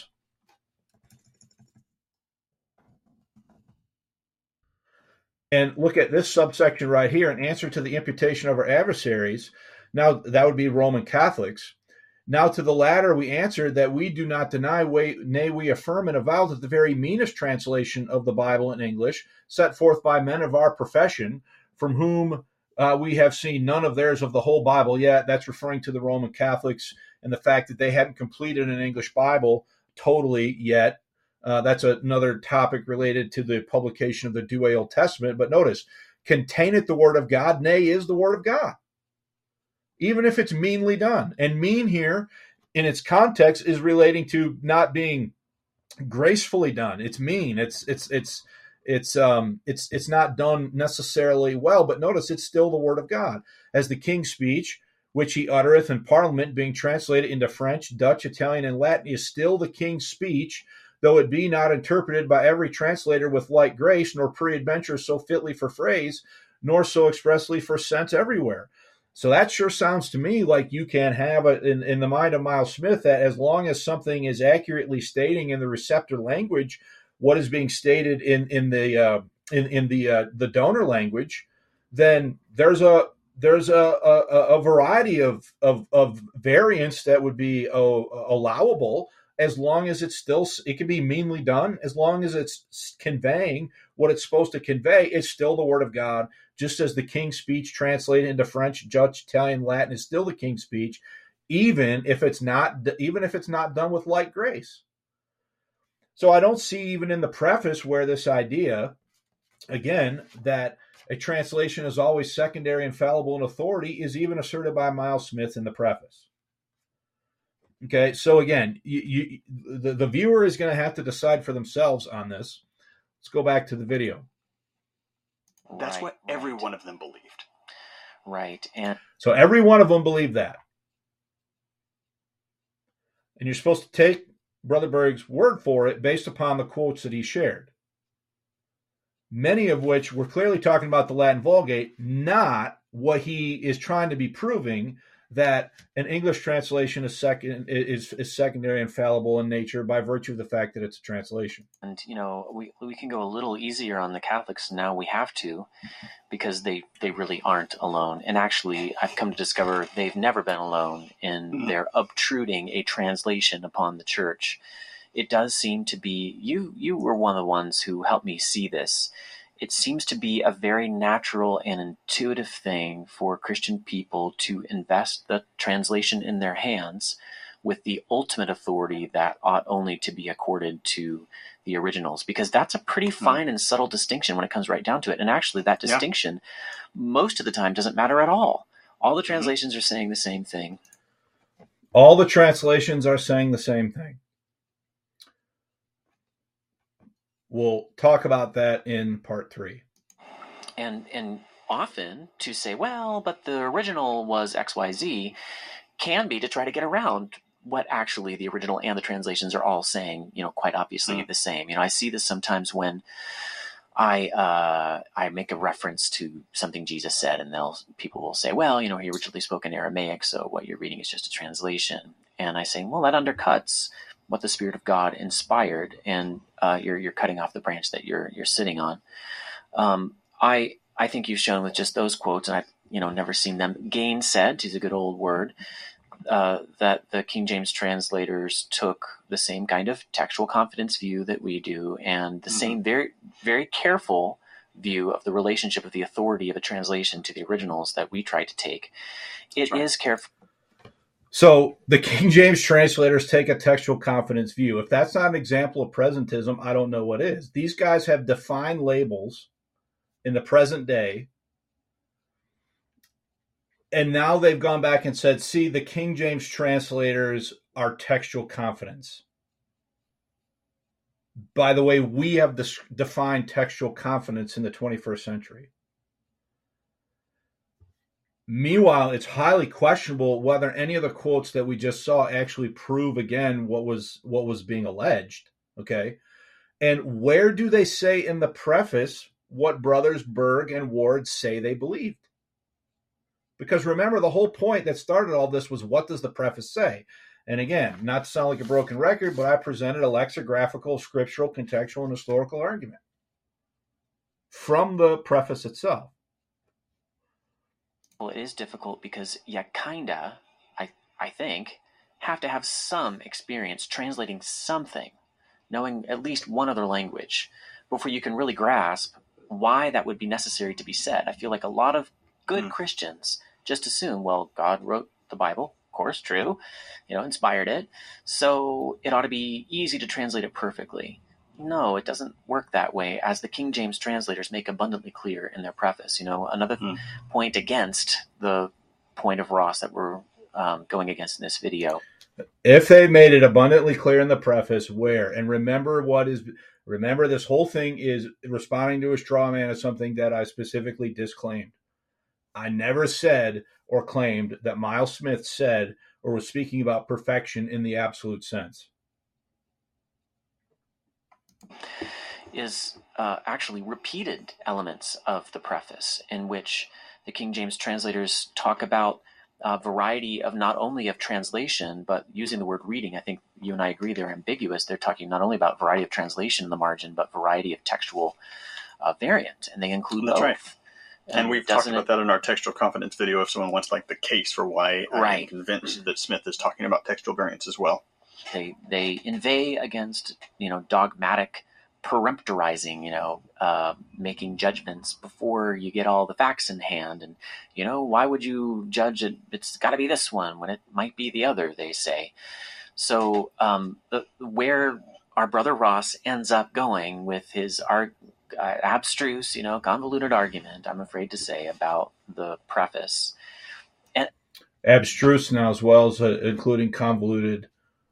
S1: and look at this subsection right here, an answer to the imputation of our adversaries. Now, that would be Roman Catholics. Now, to the latter, we answer that we do not deny, nay, we affirm and avow that the very meanest translation of the Bible in English, set forth by men of our profession, from whom uh, we have seen none of theirs of the whole Bible yet. That's referring to the Roman Catholics and the fact that they hadn't completed an English Bible totally yet. Uh, that's another topic related to the publication of the Douay Old Testament. But notice, containeth the word of God, nay, is the word of God, even if it's meanly done. And mean here, in its context, is relating to not being gracefully done. It's mean. It's it's it's it's um it's it's not done necessarily well. But notice, it's still the word of God, as the king's speech, which he uttereth in Parliament, being translated into French, Dutch, Italian, and Latin, is still the king's speech, though it be not interpreted by every translator with like grace, nor peradventure so fitly for phrase, nor so expressly for sense everywhere. So that sure sounds to me like you can have a, in, in the mind of Miles Smith, that as long as something is accurately stating in the receptor language what is being stated in in the uh, in in the uh, the donor language, then there's a there's a, a, a variety of, of of variants that would be uh, allowable, as long as it's still, it can be meanly done, as long as it's conveying what it's supposed to convey. It's still the word of God, just as the king's speech translated into French, Dutch, Italian, Latin is still the king's speech, even if it's not, even if it's not done with like grace. So I don't see even in the preface where this idea, again, that a translation is always secondary, infallible, and authority is even asserted by Miles Smith in the preface. Okay, so again, you, you, the, the viewer is going to have to decide for themselves on this. Let's go back to the video.
S3: That's
S2: right,
S3: what
S2: right.
S3: every one of them believed.
S2: Right. And
S1: so every one of them believed that. And you're supposed to take Brother Berg's word for it based upon the quotes that he shared, many of which were clearly talking about the Latin Vulgate, not what he is trying to be proving, that an English translation is second is, is secondary and fallible in nature by virtue of the fact that it's a translation.
S2: And you know, we we can go a little easier on the Catholics now. We have to, because they they really aren't alone. And actually, I've come to discover they've never been alone in mm-hmm. their obtruding a translation upon the church. It does seem to be you. You were one of the ones who helped me see this. It seems to be a very natural and intuitive thing for Christian people to invest the translation in their hands with the ultimate authority that ought only to be accorded to the originals, because that's a pretty fine and subtle distinction when it comes right down to it. And actually, that distinction, yeah. most of the time, doesn't matter at all. All the translations are saying the same thing.
S1: All the translations are saying the same thing. We'll talk about that in part three.
S2: And and often to say, well, but the original was X Y Z, can be to try to get around what actually the original and the translations are all saying, you know, quite obviously mm. the same. You know, I see this sometimes when I uh, I make a reference to something Jesus said, and they'll people will say, well, you know, he originally spoke in Aramaic, so what you're reading is just a translation. And I say, well, that undercuts what the Spirit of God inspired, and uh, you're you're cutting off the branch that you're you're sitting on. Um, I I think you've shown with just those quotes, and I've you know never seen them gainsaid, to use a good old word, uh, that the King James translators took the same kind of textual confidence view that we do, and the mm-hmm. same very, very careful view of the relationship of the authority of a translation to the originals that we try to take. It right. is careful.
S1: So the King James translators take a textual confidence view. If that's not an example of presentism, I don't know what is. These guys have defined labels in the present day, and now they've gone back and said, see, the King James translators are textual confidence. By the way, we have this defined textual confidence in the twenty-first century. Meanwhile, it's highly questionable whether any of the quotes that we just saw actually prove again what was what was being alleged. Okay, and where do they say in the preface what brothers Berg and Ward say they believed? Because remember, the whole point that started all this was, what does the preface say? And again, not to sound like a broken record, but I presented a lexicographical, scriptural, contextual, and historical argument from the preface itself.
S2: Well, it is difficult because you kinda, I I think, have to have some experience translating something, knowing at least one other language, before you can really grasp why that would be necessary to be said. I feel like a lot of good mm. Christians just assume, well, God wrote the Bible, of course, true, you know, inspired it, so it ought to be easy to translate it perfectly. No, it doesn't work that way, as the King James translators make abundantly clear in their preface. You know, another mm. point against the point of Ross that we're um, going against in this video.
S1: If they made it abundantly clear in the preface, where, and remember what is, remember this whole thing is responding to a straw man is something that I specifically disclaimed. I never said or claimed that Miles Smith said or was speaking about perfection in the absolute sense.
S2: Is uh, actually repeated elements of the preface in which the King James translators talk about a variety of not only of translation, but using the word reading. I think you and I agree they're ambiguous. They're talking not only about variety of translation in the margin, but variety of textual uh, variant, and they include
S3: That's
S2: both.
S3: Right. And, and we've talked about it, that in our textual confidence video if someone wants like the case for why
S2: right.
S3: I'm convinced that Smith is talking about textual variants as well.
S2: They they inveigh against, you know, dogmatic peremptorizing, you know, uh, making judgments before you get all the facts in hand. And, you know, why would you judge it? It's got to be this one when it might be the other, they say. So um, the, where our brother Ross ends up going with his art, uh, abstruse, you know, convoluted argument, I'm afraid to say, about the preface. And
S1: abstruse now, as well as uh, including convoluted,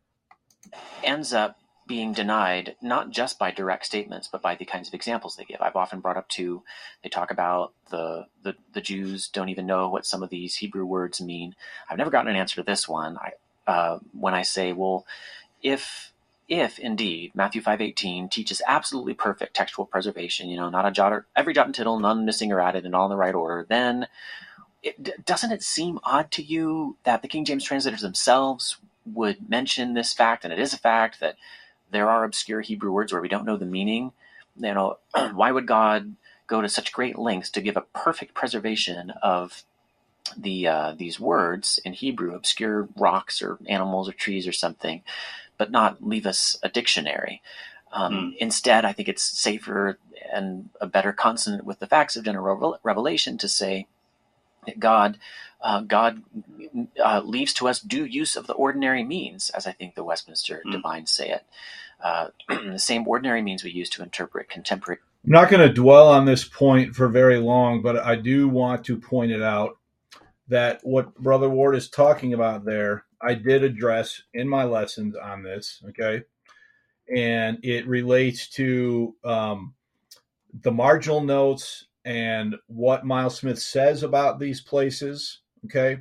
S2: ends up being denied not just by direct statements, but by the kinds of examples they give. I've often brought up too, they talk about the, the the Jews don't even know what some of these Hebrew words mean. I've never gotten an answer to this one. I uh, when I say, well, if if indeed Matthew five eighteen teaches absolutely perfect textual preservation, you know, not a jot or every jot and tittle, none missing or added, and all in the right order, then it, doesn't it seem odd to you that the King James translators themselves would mention this fact, and it is a fact, that there are obscure Hebrew words where we don't know the meaning? You know, why would God go to such great lengths to give a perfect preservation of the uh, these words in Hebrew, obscure rocks or animals or trees or something, but not leave us a dictionary? Um, mm. Instead, I think it's safer and a better consonant with the facts of general revelation to say that God, uh, God uh, leaves to us due use of the ordinary means, as I think the Westminster mm. Divines say it. Uh, the same ordinary means we use to interpret contemporary.
S1: I'm not going to dwell on this point for very long, but I do want to point it out that what Brother Ward is talking about there, I did address in my lessons on this, okay? And it relates to um, the marginal notes and what Miles Smith says about these places, okay?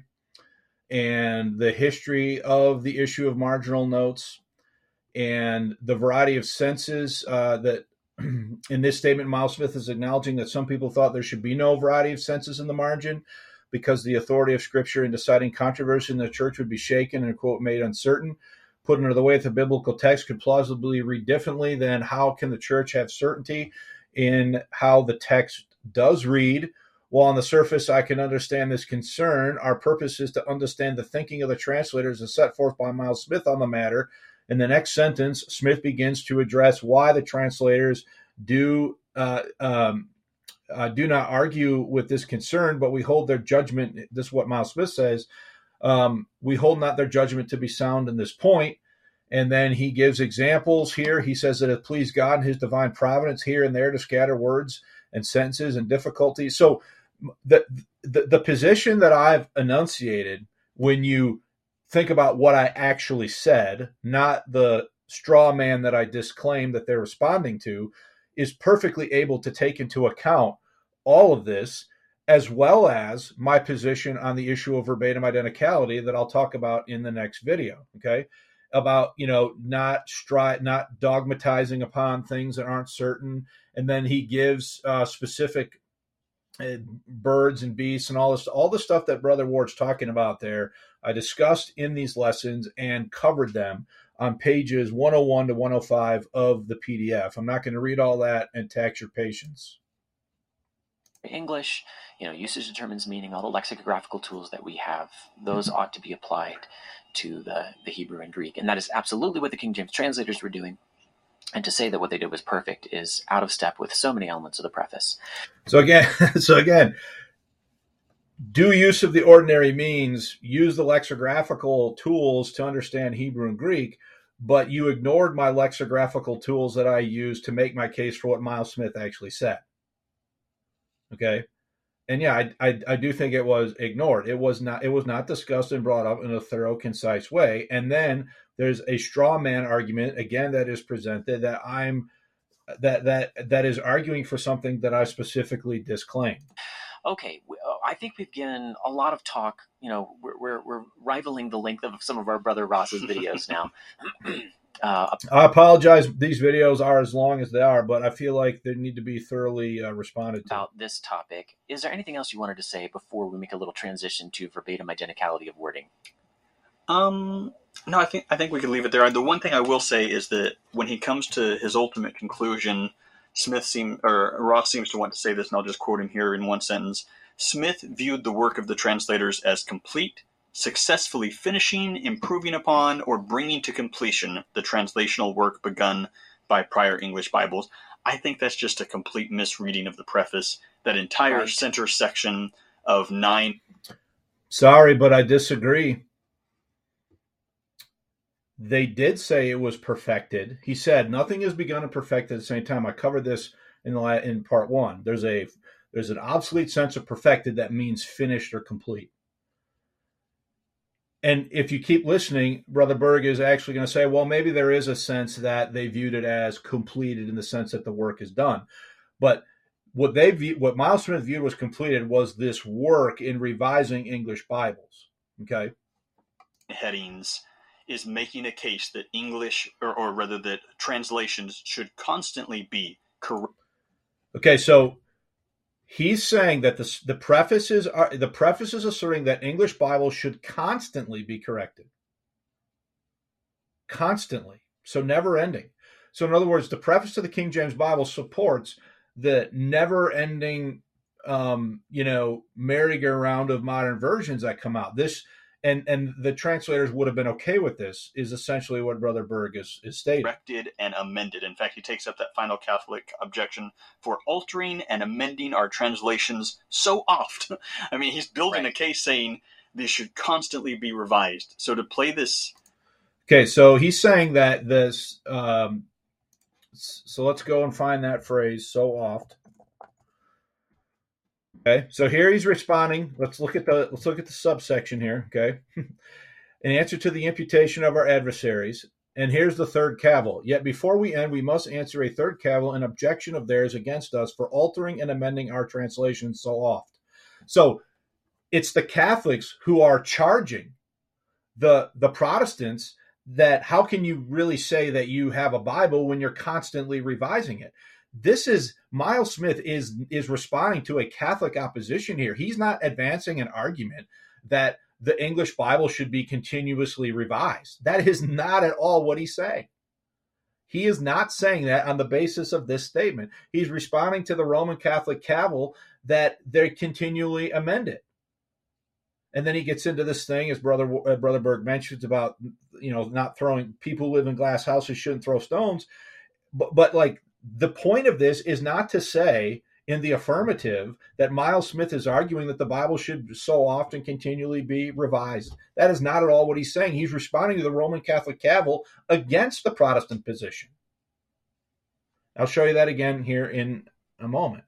S1: And the history of the issue of marginal notes, and the variety of senses uh, that in this statement, Miles Smith is acknowledging that some people thought there should be no variety of senses in the margin because the authority of Scripture in deciding controversy in the church would be shaken and, quote, made uncertain. Put another way, if the biblical text could plausibly read differently, then how can the church have certainty in how the text does read While on the surface I can understand this concern, our purpose is to understand the thinking of the translators as set forth by Miles Smith on the matter. In the next sentence, Smith begins to address why the translators do uh, um, uh, do not argue with this concern, but we hold their judgment. This is what Miles Smith says. Um, we hold not their judgment to be sound in this point. And then he gives examples here. He says that it pleased God and his divine providence here and there to scatter words and sentences and difficulties. So the, the, the position that I've enunciated, when you think about what I actually said, not the straw man that I disclaimed that they're responding to, is perfectly able to take into account all of this, as well as my position on the issue of verbatim identicality that I'll talk about in the next video. Okay. About, you know, not stri- not dogmatizing upon things that aren't certain. And then he gives uh, specific uh, birds and beasts and all this, all the stuff that Brother Ward's talking about there. I discussed in these lessons and covered them on pages one oh one to one oh five of the P D F. I'm not going to read all that and tax your patience.
S2: English, you know, usage determines meaning, all the lexicographical tools that we have, those mm-hmm. ought to be applied to the, the Hebrew and Greek. And that is absolutely what the King James translators were doing. And to say that what they did was perfect is out of step with so many elements of the preface.
S1: So again, so again, do use of the ordinary means, use the lexicographical tools to understand Hebrew and Greek, but you ignored my lexicographical tools that I used to make my case for what Miles Smith actually said. Okay. And yeah, I, I I do think it was ignored. It was not it was not discussed and brought up in a thorough, concise way. And then there's a straw man argument again that is presented that I'm that that that is arguing for something that I specifically disclaimed.
S2: Okay, I think we've given a lot of talk. You know, we're we're, we're rivaling the length of some of our brother Ross's videos now. Uh,
S1: I apologize. These videos are as long as they are, but I feel like they need to be thoroughly uh, responded to.
S2: About this topic. Is there anything else you wanted to say before we make a little transition to verbatim identicality of wording?
S3: Um, no, I think I think we can leave it there. The one thing I will say is that when he comes to his ultimate conclusion, Smith seem or Ross seems to want to say this, and I'll just quote him here in one sentence. Smith viewed the work of the translators as complete, successfully finishing, improving upon, or bringing to completion the translational work begun by prior English Bibles. I think that's just a complete misreading of the preface. That entire right. center section of nine.
S1: Sorry, but I disagree. They did say it was perfected. He said nothing is begun and perfected at the same time. I covered this in the in part one. There's a there's an obsolete sense of perfected that means finished or complete. And if you keep listening, Brother Berg is actually going to say, well, maybe there is a sense that they viewed it as completed in the sense that the work is done. But what they view, what Miles Smith viewed was completed was this work in revising English Bibles. Okay.
S3: Headings is making a case that English, or, or rather that translations should constantly be correct.
S1: Okay, so he's saying that the the prefaces are the preface is asserting that English Bibles should constantly be corrected. Constantly. So never ending. So in other words, the preface to the King James Bible supports the never ending um, you know, merry-go-round of modern versions that come out. This and and the translators would have been okay with this is essentially what Brother Berg is, is stating.
S3: Corrected and amended. In fact, he takes up that final Catholic objection for altering and amending our translations so oft. I mean, he's building right. a case saying these should constantly be revised. So to play this...
S1: Okay, so he's saying that this... Um, so let's go and find that phrase, so oft. Okay, so here he's responding. Let's look at the let's look at the subsection here. Okay, in answer to the imputation of our adversaries, and here's the third cavil. Yet before we end, we must answer a third cavil, an objection of theirs against us for altering and amending our translations so oft. So it's the Catholics who are charging the the Protestants that how can you really say that you have a Bible when you're constantly revising it? This is Miles Smith is is responding to a Catholic opposition here. He's not advancing an argument that the English Bible should be continuously revised. That is not at all what he's saying. He is not saying that on the basis of this statement. He's responding to the Roman Catholic cavil that they continually amend it. And then he gets into this thing, as Brother uh, Brother Berg mentions, about, you know, not throwing, people who live in glass houses shouldn't throw stones. But, but like, the point of this is not to say in the affirmative that Miles Smith is arguing that the Bible should so often continually be revised. That is not at all what he's saying. He's responding to the Roman Catholic cavil against the Protestant position. I'll show you that again here in a moment.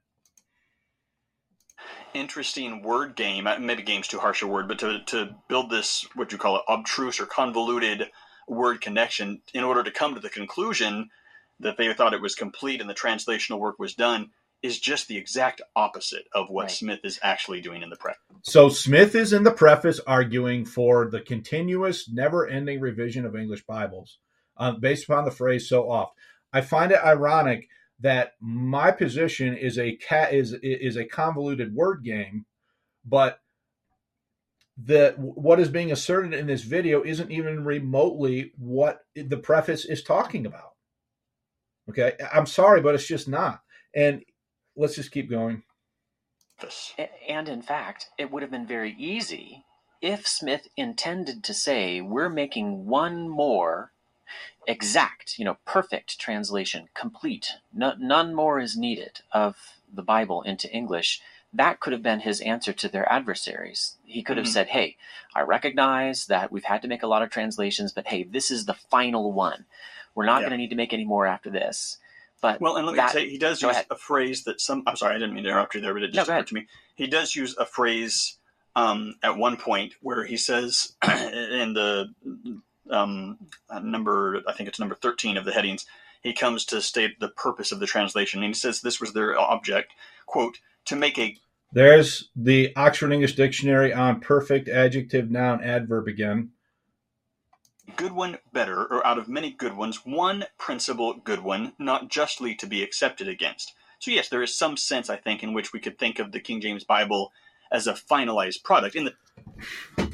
S3: Interesting word game. Maybe game's too harsh a word, but to, to build this, what you call it, obtruse or convoluted word connection in order to come to the conclusion that they thought it was complete and the translational work was done is just the exact opposite of what right. Smith is actually doing in the preface.
S1: So Smith is in the preface arguing for the continuous, never-ending revision of English Bibles uh, based upon the phrase "so oft." I find it ironic that my position is a cat is is a convoluted word game, but the what is being asserted in this video isn't even remotely what the preface is talking about. Okay, I'm sorry, but it's just not. And let's just keep going.
S2: And in fact, it would have been very easy if Smith intended to say, we're making one more exact, you know, perfect translation, complete, no, none more is needed of the Bible into English. That could have been his answer to their adversaries. He could have mm-hmm. said, hey, I recognize that we've had to make a lot of translations, but hey, this is the final one. We're not yeah. going to need to make any more after this. But
S3: well, and let me that, say, he does use ahead. a phrase that some, I'm sorry, I didn't mean to interrupt you there, but it just no, occurred to me. He does use a phrase um, at one point where he says in the um, number, I think it's number thirteen of the headings, he comes to state the purpose of the translation. And he says this was their object, quote, to make a...
S1: There's the Oxford English Dictionary on perfect adjective, noun, adverb again.
S3: Good one better, or out of many good ones, one principal good one, not justly to be accepted against. So yes, there is some sense, I think, in which we could think of the King James Bible as a finalized product. In the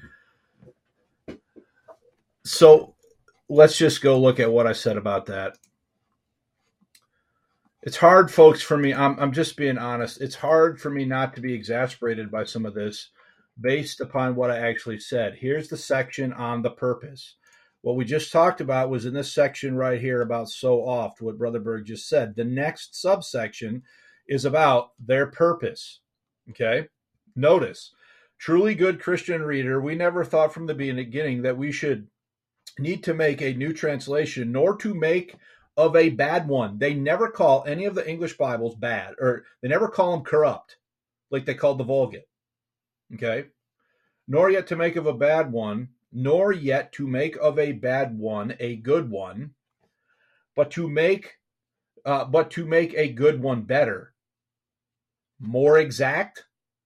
S1: So let's just go look at what I said about that. It's hard, folks, for me. I'm, I'm just being honest. It's hard for me not to be exasperated by some of this based upon what I actually said. Here's the section on the purpose. What we just talked about was in this section right here about so oft, what Brother Berg just said. The next subsection is about their purpose. Okay? Notice, truly good Christian reader, we never thought from the beginning that we should need to make a new translation, nor to make of a bad one. They never call any of the English Bibles bad, or they never call them corrupt, like they called the Vulgate. Okay? Nor yet to make of a bad one, nor yet to make of a bad one a good one, but to make, uh, but to make a good one better, more exact,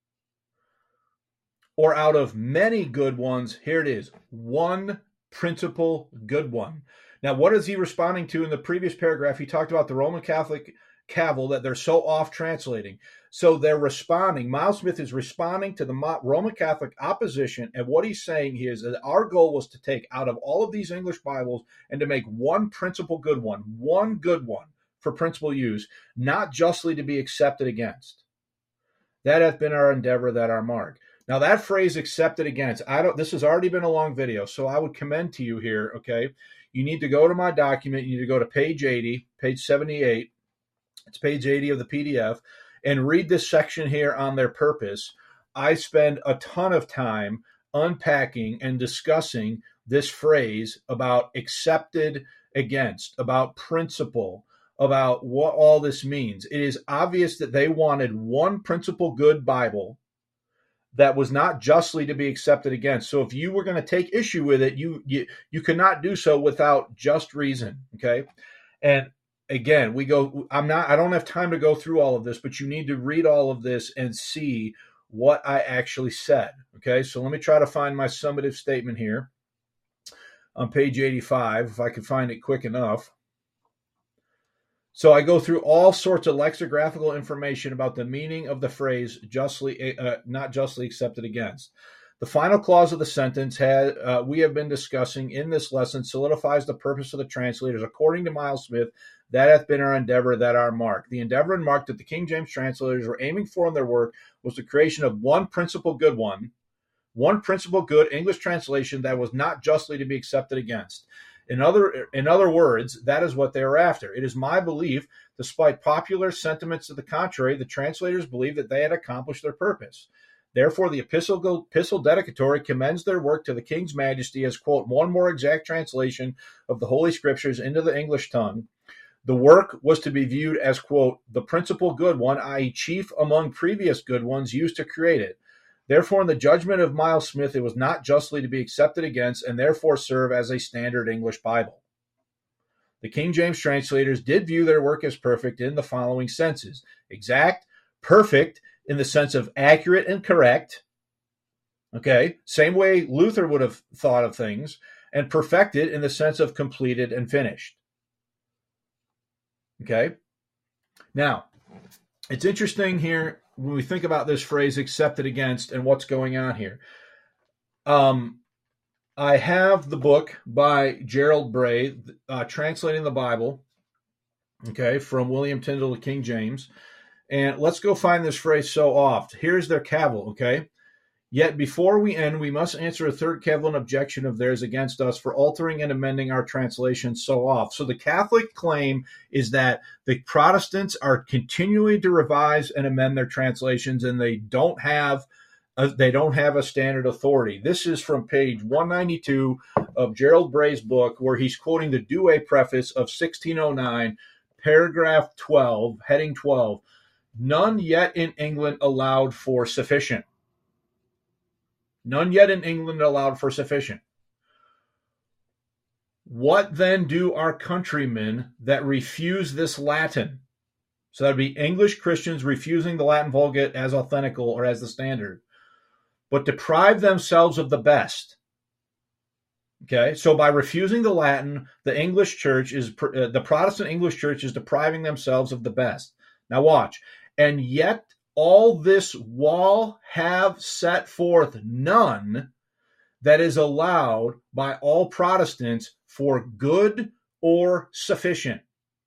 S1: or out of many good ones, here it is, one principal good one. Now, what is he responding to in the previous paragraph? He talked about the Roman Catholic cavil that they're so off translating. So they're responding. Miles Smith is responding to the Roman Catholic opposition, and what he's saying is that our goal was to take out of all of these English Bibles and to make one principal good one, one good one for principal use, not justly to be accepted against. That hath been our endeavor, that our mark. Now that phrase accepted against, I don't, this has already been a long video, so I would commend to you here, okay? You need to go to my document. You need to go to page eighty, page seventy-eight. It's page eighty of the P D F, and read this section here on their purpose. I spend a ton of time unpacking and discussing this phrase about accepted against, about principle, about what all this means. It is obvious that they wanted one principal good Bible that was not justly to be accepted against. So if you were going to take issue with it, you you you cannot do so without just reason, okay? And again, we go, I'm not, I don't have time to go through all of this, but you need to read all of this and see what I actually said, okay? So let me try to find my summative statement here on page eighty-five, if I can find it quick enough. So I go through all sorts of lexicographical information about the meaning of the phrase justly, uh, not justly accepted against. The final clause of the sentence had, uh, we have been discussing in this lesson solidifies the purpose of the translators, according to Miles Smith, That hath been our endeavor, that our mark. The endeavor and mark that the King James translators were aiming for in their work was the creation of one principal good one, one principal good English translation that was not justly to be accepted against. In other, in other words, that is what they were after. It is my belief, despite popular sentiments to the contrary, the translators believed that they had accomplished their purpose. Therefore, the epistle, epistle dedicatory commends their work to the King's Majesty as, quote, one more exact translation of the Holy Scriptures into the English tongue. The work was to be viewed as, quote, the principal good one, that is chief among previous good ones used to create it. Therefore, in the judgment of Miles Smith, it was not justly to be accepted against, and therefore serve as a standard English Bible. The King James translators did view their work as perfect in the following senses: exact, perfect, in the sense of accurate and correct, okay, same way Luther would have thought of things, and perfected in the sense of completed and finished. Okay? Now, it's interesting here when we think about this phrase, accepted against, and what's going on here. Um, I have the book by Gerald Bray, uh, Translating the Bible, okay, from William Tyndale to King James. And let's go find this phrase, so oft. Here's their cavil, okay? Yet before we end, we must answer a third cavil and objection of theirs against us for altering and amending our translation so oft. So the Catholic claim is that the Protestants are continually to revise and amend their translations, and they don't have a, they don't have a standard authority. This is from page one ninety-two of Gerald Bray's book, where he's quoting the Douay preface of sixteen oh nine, paragraph twelve, heading twelve. None yet in England allowed for sufficient. None yet in England allowed for sufficient. What then do our countrymen that refuse this Latin? So that would be English Christians refusing the Latin Vulgate as authentical or as the standard, but deprive themselves of the best. Okay, so by refusing the Latin, the English church is, uh, the Protestant English church is depriving themselves of the best. Now watch. And yet all this wall have set forth none that is allowed by all Protestants for good or sufficient.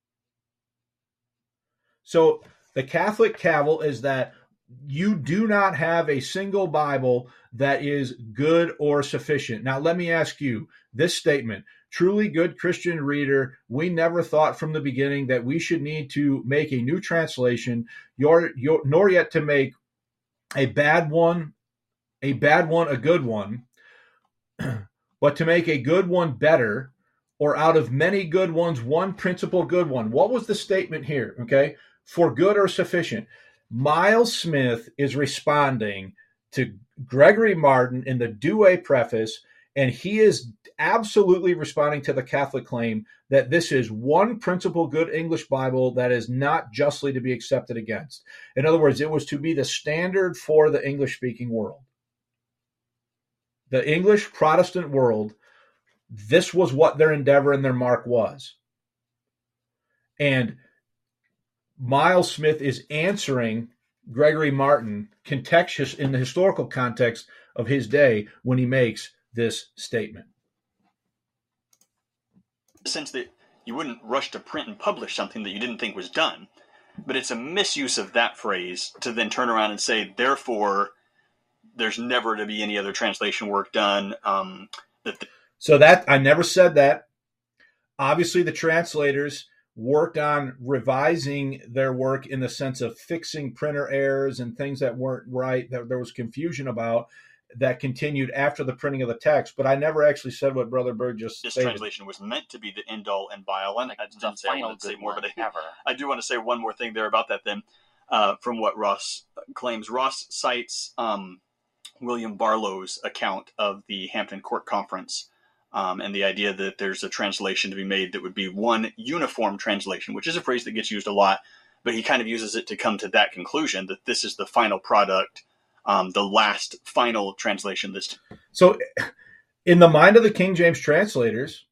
S1: So the Catholic cavil is that you do not have a single Bible that is good or sufficient. Now, let me ask you this statement. Truly good Christian reader, we never thought from the beginning that we should need to make a new translation, nor, nor yet to make a bad one, a bad one a good one, but to make a good one better, or out of many good ones, one principal good one. What was the statement here? Okay, for good or sufficient. Miles Smith is responding to Gregory Martin in the Douay preface, and he is absolutely responding to the Catholic claim that this is one principal good English Bible that is not justly to be accepted against. In other words, it was to be the standard for the English-speaking world. The English Protestant world, this was what their endeavor and their mark was. And Miles Smith is answering Gregory Martin contextual in the historical context of his day when he makes this statement.
S3: The sense that you wouldn't rush to print and publish something that you didn't think was done, but it's a misuse of that phrase to then turn around and say, therefore, there's never to be any other translation work done. Um, that the-
S1: so that I never said that. Obviously, the translators worked on revising their work in the sense of fixing printer errors and things that weren't right, that there was confusion about, that continued after the printing of the text. But I never actually said what Brother Bird just
S3: this
S1: stated.
S3: translation was meant to be the end-all and be-all. And I didn't say I wanted to say more, but I,
S2: ever.
S3: I do want to say one more thing there about that then, uh, from what Ross claims. Ross cites um, William Barlow's account of the Hampton Court Conference, Um, and the idea that there's a translation to be made that would be one uniform translation, which is a phrase that gets used a lot, but he kind of uses it to come to that conclusion that this is the final product, um, the last final translation. This
S1: So in the mind of the King James translators,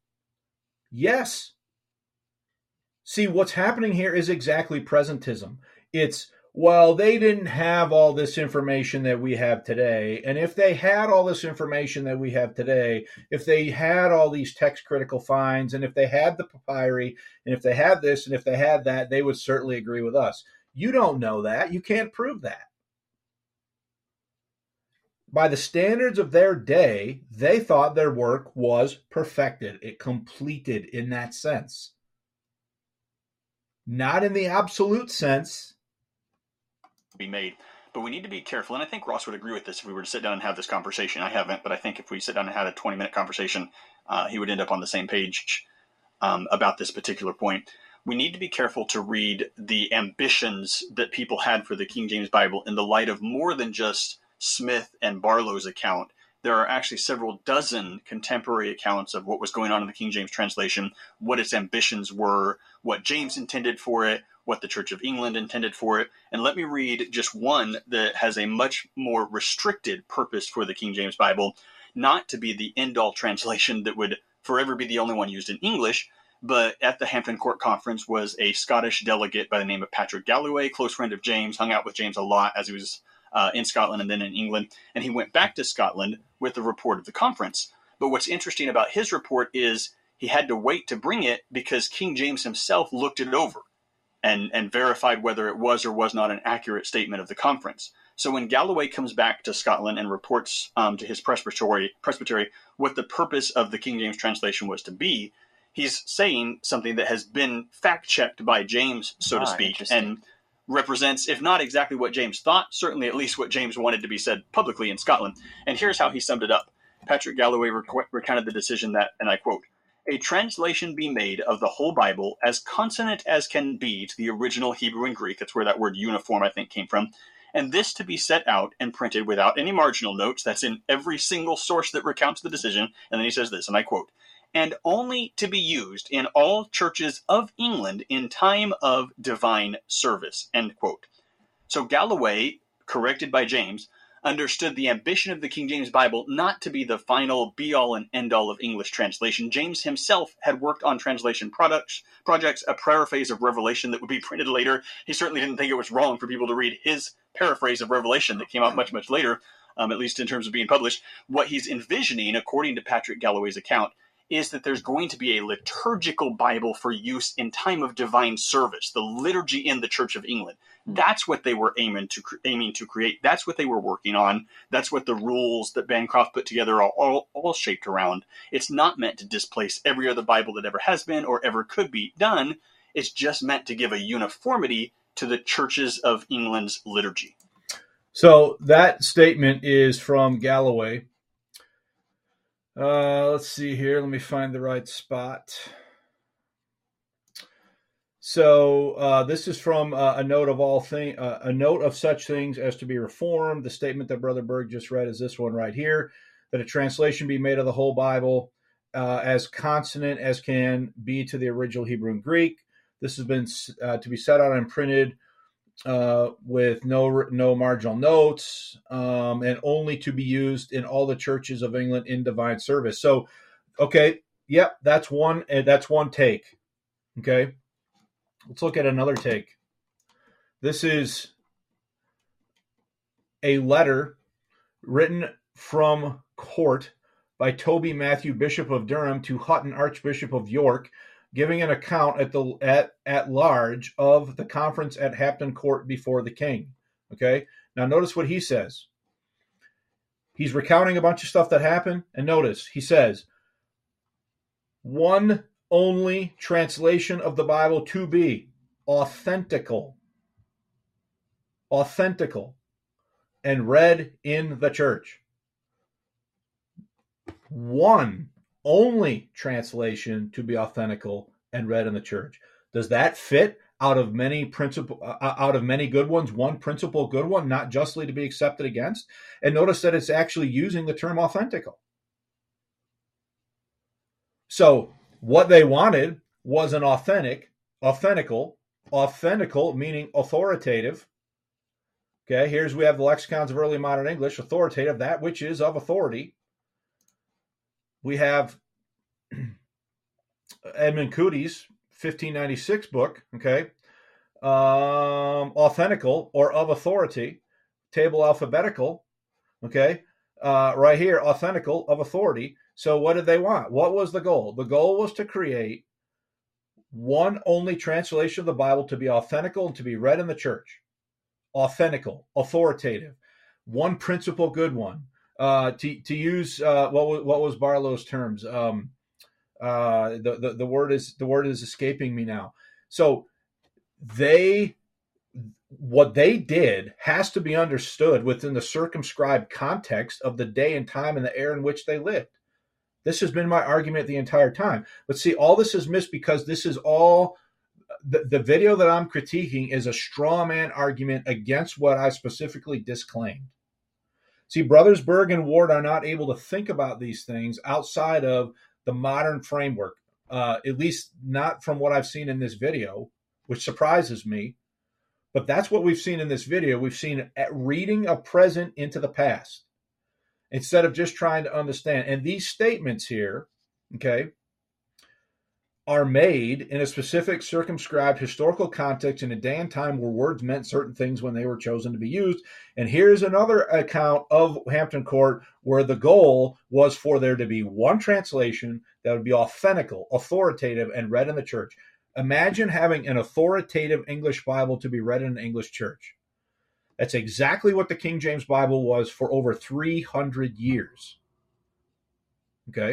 S1: yes. See, what's happening here is exactly presentism. It's well, they didn't have all this information that we have today. And if they had all this information that we have today, if they had all these text critical finds, and if they had the papyri, and if they had this, and if they had that, they would certainly agree with us. You don't know that. You can't prove that. By the standards of their day, they thought their work was perfected. It completed in that sense. Not in the absolute sense.
S3: Be made. But we need to be careful, and I think Ross would agree with this if we were to sit down and have this conversation. I haven't, but I think if we sit down and had a twenty-minute conversation, uh, he would end up on the same page um, about this particular point. We need to be careful to read the ambitions that people had for the King James Bible in the light of more than just Smith and Barlow's account. There are actually several dozen contemporary accounts of what was going on in the King James translation, what its ambitions were, what James intended for it, what the Church of England intended for it. And let me read just one that has a much more restricted purpose for the King James Bible, not to be the end-all translation that would forever be the only one used in English, but at the Hampton Court Conference was a Scottish delegate by the name of Patrick Galloway, close friend of James, hung out with James a lot as he was uh, in Scotland and then in England. And he went back to Scotland with the report of the conference. But what's interesting about his report is he had to wait to bring it because King James himself looked it over and, and verified whether it was or was not an accurate statement of the conference. So when Galloway comes back to Scotland and reports um, to his presbytery, presbytery what the purpose of the King James translation was to be, he's saying something that has been fact-checked by James, so
S2: ah,
S3: to speak, and represents, if not exactly what James thought, certainly at least what James wanted to be said publicly in Scotland. And here's how he summed it up. Patrick Galloway rec- recounted the decision that, and I quote, "A translation be made of the whole Bible as consonant as can be to the original Hebrew and Greek," that's where that word uniform, I think, came from, "and this to be set out and printed without any marginal notes," that's in every single source that recounts the decision. And then he says this, and I quote, "and only to be used in all churches of England in time of divine service," end quote. So Galloway, corrected by James, understood the ambition of the King James Bible not to be the final be-all and end-all of English translation. James himself had worked on translation products, projects, a paraphrase of Revelation that would be printed later. He certainly didn't think it was wrong for people to read his paraphrase of Revelation that came out much, much later, um, at least in terms of being published. What he's envisioning, according to Patrick Galloway's account, is that there's going to be a liturgical Bible for use in time of divine service, the liturgy in the Church of England. That's what they were aiming to aiming to create. That's what they were working on. That's what the rules that Bancroft put together are all, all shaped around. It's not meant to displace every other Bible that ever has been or ever could be done. It's just meant to give a uniformity to the churches of England's liturgy.
S1: So that statement is from Galloway. Uh, let's see here. Let me find the right spot. So uh, this is from uh, a note of all thing, uh, a note of such things as to be reformed. The statement that Brother Berg just read is this one right here: that a translation be made of the whole Bible uh, as consonant as can be to the original Hebrew and Greek. This has been uh, to be set out and printed uh, with no no marginal notes, um, and only to be used in all the churches of England in divine service. So, okay, yep, that's one. Uh, that's one take. Okay, let's look at another take. This is a letter written from court by Toby Matthew, Bishop of Durham, to Hutton, Archbishop of York, giving an account at the at, at large of the conference at Hampton Court before the king. Okay? Now notice what he says. He's recounting a bunch of stuff that happened, and notice, he says, one only translation of the Bible to be authentical, authentical, and read in the church. One only translation to be authentical and read in the church. Does that fit out of many principle, uh, out of many good ones, one principal good one, not justly to be accepted against? And notice that it's actually using the term authentical. So what they wanted was an authentic, authentical, authentical meaning authoritative. Okay, here's we have the lexicons of early modern English, authoritative, that which is of authority. We have Edmund Cootie's fifteen ninety-six book, okay, um, authentical or of authority, table alphabetical, okay, uh, right here, authentical of authority. So what did they want? What was the goal? The goal was to create one only translation of the Bible to be authentical and to be read in the church. Authentical, authoritative, one principal good one. Uh, to to use uh, what was what was Barlow's terms? Um, uh, the, the the word is the word is escaping me now. So they what they did has to be understood within the circumscribed context of the day and time and the era in which they lived. This has been my argument the entire time. But see, all this is missed because this is all the, the video that I'm critiquing is a straw man argument against what I specifically disclaimed. See, Brothers Berg and Ward are not able to think about these things outside of the modern framework, uh, at least not from what I've seen in this video, which surprises me. But that's what we've seen in this video. We've seen reading a present into the past instead of just trying to understand. And these statements here, okay, are made in a specific circumscribed historical context in a day and time where words meant certain things when they were chosen to be used. And here's another account of Hampton Court where the goal was for there to be one translation that would be authentical, authoritative, and read in the church. Imagine having an authoritative English Bible to be read in an English church. That's exactly what the King James Bible was for over three hundred years. Okay?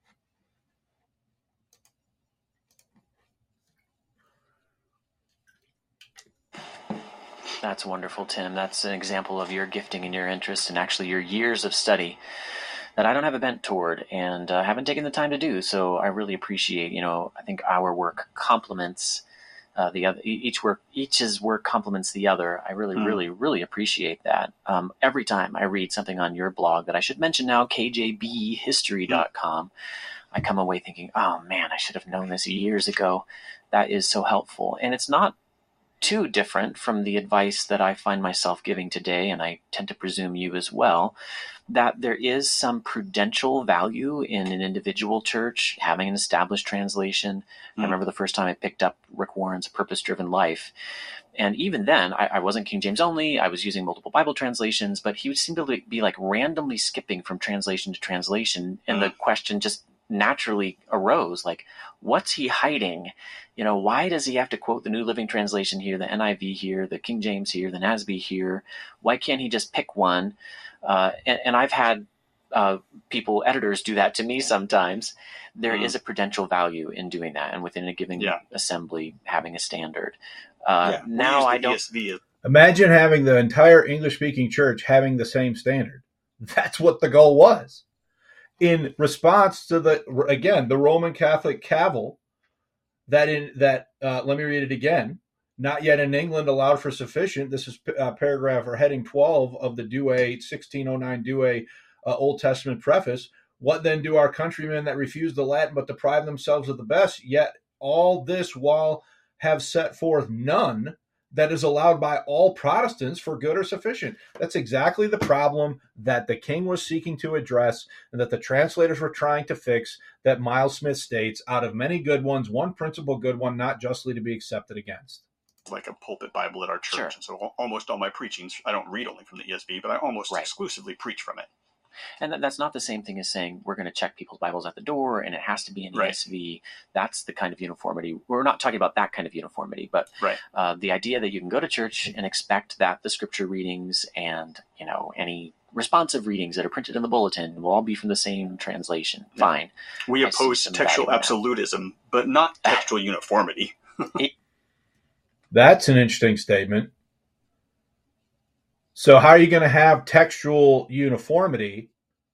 S2: That's wonderful, Tim. That's an example of your gifting and your interest and actually your years of study that I don't have a bent toward and uh, haven't taken the time to do. So I really appreciate, you know, I think our work complements uh, the other, each work, each's work complements the other. I really, mm. really, really appreciate that. Um, every time I read something on your blog that I should mention now, K J B history dot com, mm. I come away thinking, oh man, I should have known this years ago. That is so helpful. And it's not too different from the advice that I find myself giving today, and I tend to presume you as well, that there is some prudential value in an individual church having an established translation. Mm. I remember the first time I picked up Rick Warren's Purpose-Driven Life. And even then, I, I wasn't King James only. I was using multiple Bible translations, but he would seem to be like randomly skipping from translation to translation. And mm. the question just naturally arose, like, what's he hiding? You know, why does he have to quote the New Living Translation here, the N I V here, the King James here, the N A S B here? Why can't he just pick one? Uh, and, and I've had uh, people, editors, do that to me sometimes. There mm. is a prudential value in doing that, and within a given yeah. assembly, having a standard. Uh, yeah, now I don't. E S V.
S1: Imagine having the entire English-speaking church having the same standard. That's what the goal was. In response to the, again, the Roman Catholic cavil that in that, uh, let me read it again. Not yet in England allowed for sufficient. This is uh, paragraph or heading twelve of the Douay, sixteen oh nine Douay uh, Old Testament preface. What then do our countrymen that refuse the Latin but deprive themselves of the best? Yet all this while have set forth none that is allowed by all Protestants for good or sufficient. That's exactly the problem that the king was seeking to address and that the translators were trying to fix, that Miles Smith states, out of many good ones, one principal good one not justly to be accepted against.
S3: Like a pulpit Bible at our church.
S2: Sure.
S3: And so almost all my preachings, I don't read only from the E S V, but I almost right. exclusively preach from it.
S2: And that's not the same thing as saying we're going to check people's Bibles at the door and it has to be in right. E S V. That's the kind of uniformity. We're not talking about that kind of uniformity, but
S3: right.
S2: uh, the idea that you can go to church and expect that the scripture readings and, you know, any responsive readings that are printed in the bulletin will all be from the same translation. Yeah. Fine.
S3: We I oppose textual absolutism, but not textual uniformity.
S2: it,
S1: That's an interesting statement. So how are you going to have textual uniformity?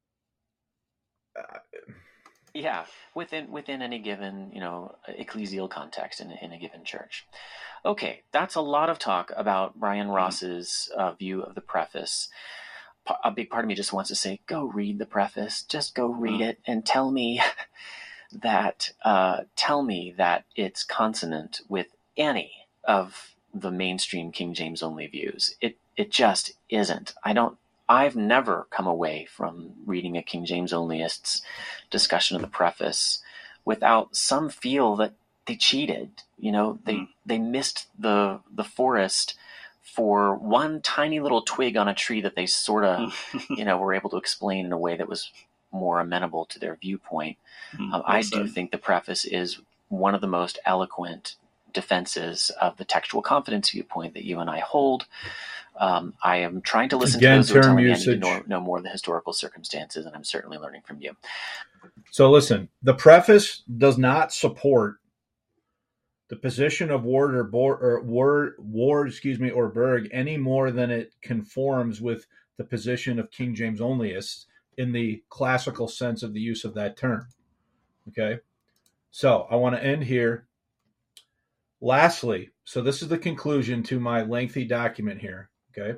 S2: Yeah, within within any given, you know, ecclesial context in, in a given church. Okay, that's a lot of talk about Brian Ross's uh, view of the preface. A big part of me just wants to say, go read the preface. Just go read it and tell me that uh, tell me that it's consonant with any of the mainstream King James only views. It It just isn't. I don't, I've never come away from reading a King James onlyist's discussion of the preface without some feel that they cheated. You know, they mm. they missed the the forest for one tiny little twig on a tree that they sort of, you know, were able to explain in a way that was more amenable to their viewpoint. Mm, um, I do think the preface is one of the most eloquent defenses of the textual confidence viewpoint that you and I hold. Um, I am trying to listen Again, to those who are telling usage. me I need to know, know more of the historical circumstances, and I'm certainly learning from you.
S1: So listen, the preface does not support the position of Ward or, Bo- or Ward, Ward, excuse me, or Berg any more than it conforms with the position of King James onlyists in the classical sense of the use of that term. Okay, so I want to end here. Lastly, so this is the conclusion to my lengthy document here. Okay.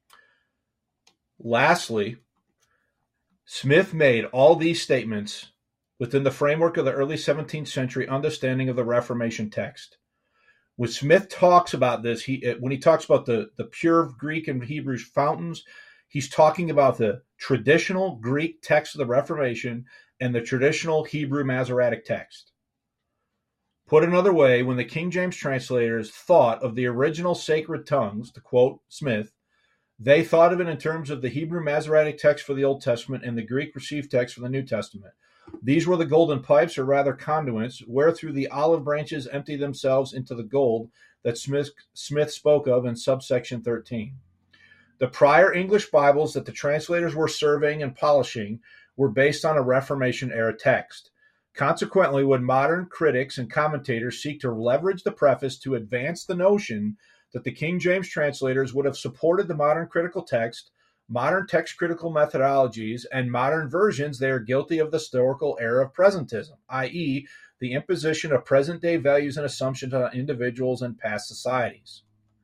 S1: Lastly, Smith made all these statements within the framework of the early seventeenth century understanding of the Reformation text. When Smith talks about this, he when he talks about the, the pure Greek and Hebrew fountains, he's talking about the traditional Greek text of the Reformation and the traditional Hebrew Masoretic text. Put another way, when the King James translators thought of the original sacred tongues, to quote Smith, they thought of it in terms of the Hebrew Masoretic text for the Old Testament and the Greek received text for the New Testament. These were the golden pipes, or rather conduits, wherethrough the olive branches empty themselves into the gold that Smith, Smith spoke of in subsection thirteen. The prior English Bibles that the translators were surveying and polishing were based on a Reformation-era text. Consequently, when modern critics and commentators seek to leverage the preface to advance the notion that the King James translators would have supported the modern critical text, modern text critical methodologies, and modern versions, they are guilty of the historical error of presentism, that is, the imposition of present-day values and assumptions on individuals and past societies.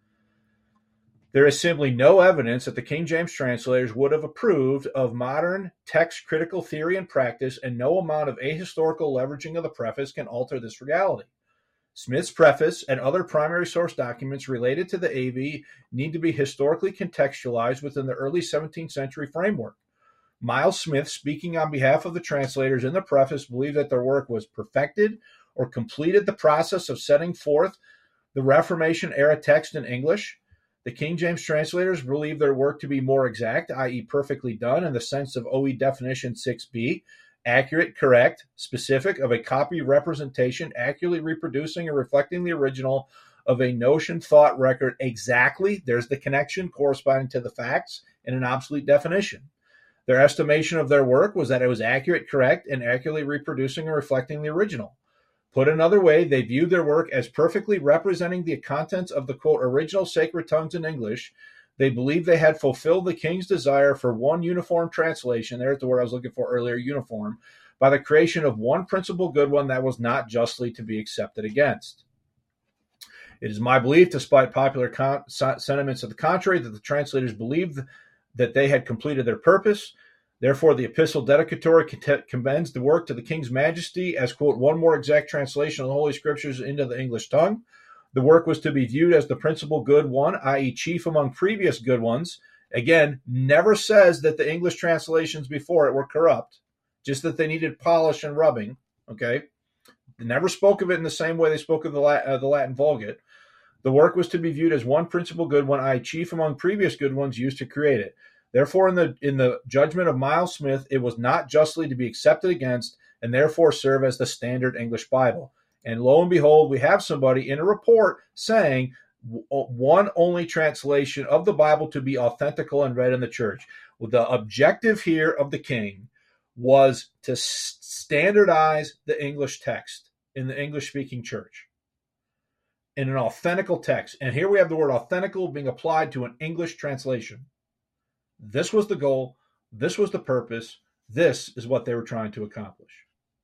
S1: There is simply no evidence that the King James translators would have approved of modern text critical theory and practice, and no amount of ahistorical leveraging of the preface can alter this reality. Smith's preface and other primary source documents related to the A V need to be historically contextualized within the early seventeenth century framework. Miles Smith, speaking on behalf of the translators in the preface, believed that their work was perfected or completed the process of setting forth the Reformation-era text in English. The King James translators believe their work to be more exact, that is perfectly done in the sense of O E definition six b, accurate, correct, specific, of a copy representation, accurately reproducing and reflecting the original of a notion, thought, record exactly. There's the connection corresponding to the facts in an obsolete definition. Their estimation of their work was that it was accurate, correct, and accurately reproducing and reflecting the original. Put another way, they viewed their work as perfectly representing the contents of the, quote, original sacred tongues in English. They believed they had fulfilled the king's desire for one uniform translation, there's the word I was looking for earlier, uniform, by the creation of one principal good one that was not justly to be accepted against. It is my belief, despite popular con- sentiments of the contrary, that the translators believed that they had completed their purpose. Therefore, the epistle dedicatory commends the work to the King's Majesty as, quote, one more exact translation of the Holy Scriptures into the English tongue. The work was to be viewed as the principal good one, that is chief among previous good ones. Again, never says that the English translations before it were corrupt, just that they needed polish and rubbing, okay? They never spoke of it in the same way they spoke of the, Latin, uh, the Latin Vulgate. The work was to be viewed as one principal good one, that is chief among previous good ones used to create it. Therefore, in the in the judgment of Miles Smith, it was not justly to be accepted against, and therefore serve as the standard English Bible. And lo and behold, we have somebody in a report saying one only translation of the Bible to be authentical and read in the church. Well, the objective here of the king was to standardize the English text in the English-speaking church in an authentical text. And here we have the word authentical being applied to an English translation. This was the goal. This was the purpose. This is what they were trying to accomplish.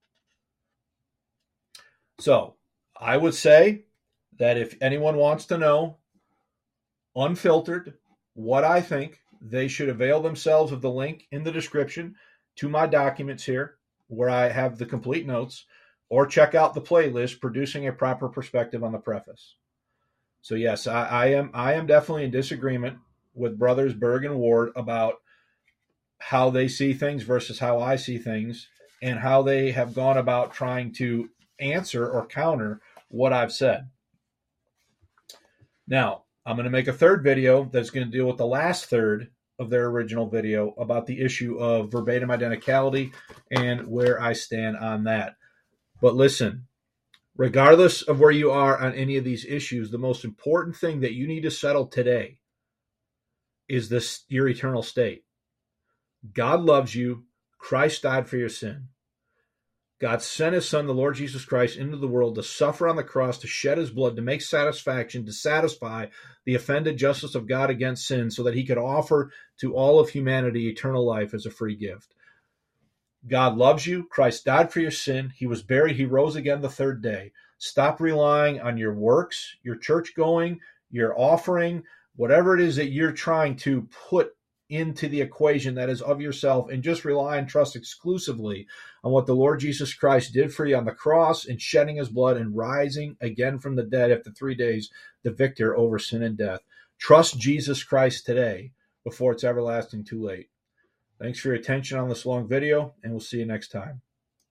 S1: So I would say that if anyone wants to know, unfiltered, what I think, they should avail themselves of the link in the description to my documents here, where I have the complete notes, or check out the playlist, Producing a Proper Perspective on the Preface. So yes, I, I am I am definitely in disagreement with brothers Berg and Ward about how they see things versus how I see things, and how they have gone about trying to answer or counter what I've said. Now, I'm going to make a third video that's going to deal with the last third of their original video about the issue of verbatim identicality and where I stand on that. But listen, regardless of where you are on any of these issues, the most important thing that you need to settle today is this, your eternal state. God loves you. Christ died for your sin. God sent his son, the Lord Jesus Christ, into the world to suffer on the cross, to shed his blood, to make satisfaction, to satisfy the offended justice of God against sin so that he could offer to all of humanity eternal life as a free gift. God loves you. Christ died for your sin. He was buried. He rose again the third day. Stop relying on your works, your church going, your offering, whatever it is that you're trying to put into the equation that is of yourself, and just rely and trust exclusively on what the Lord Jesus Christ did for you on the cross and shedding his blood and rising again from the dead after three days, the victor over sin and death. Trust Jesus Christ today before it's everlasting too late. Thanks for your attention on this long video, and we'll see you next time.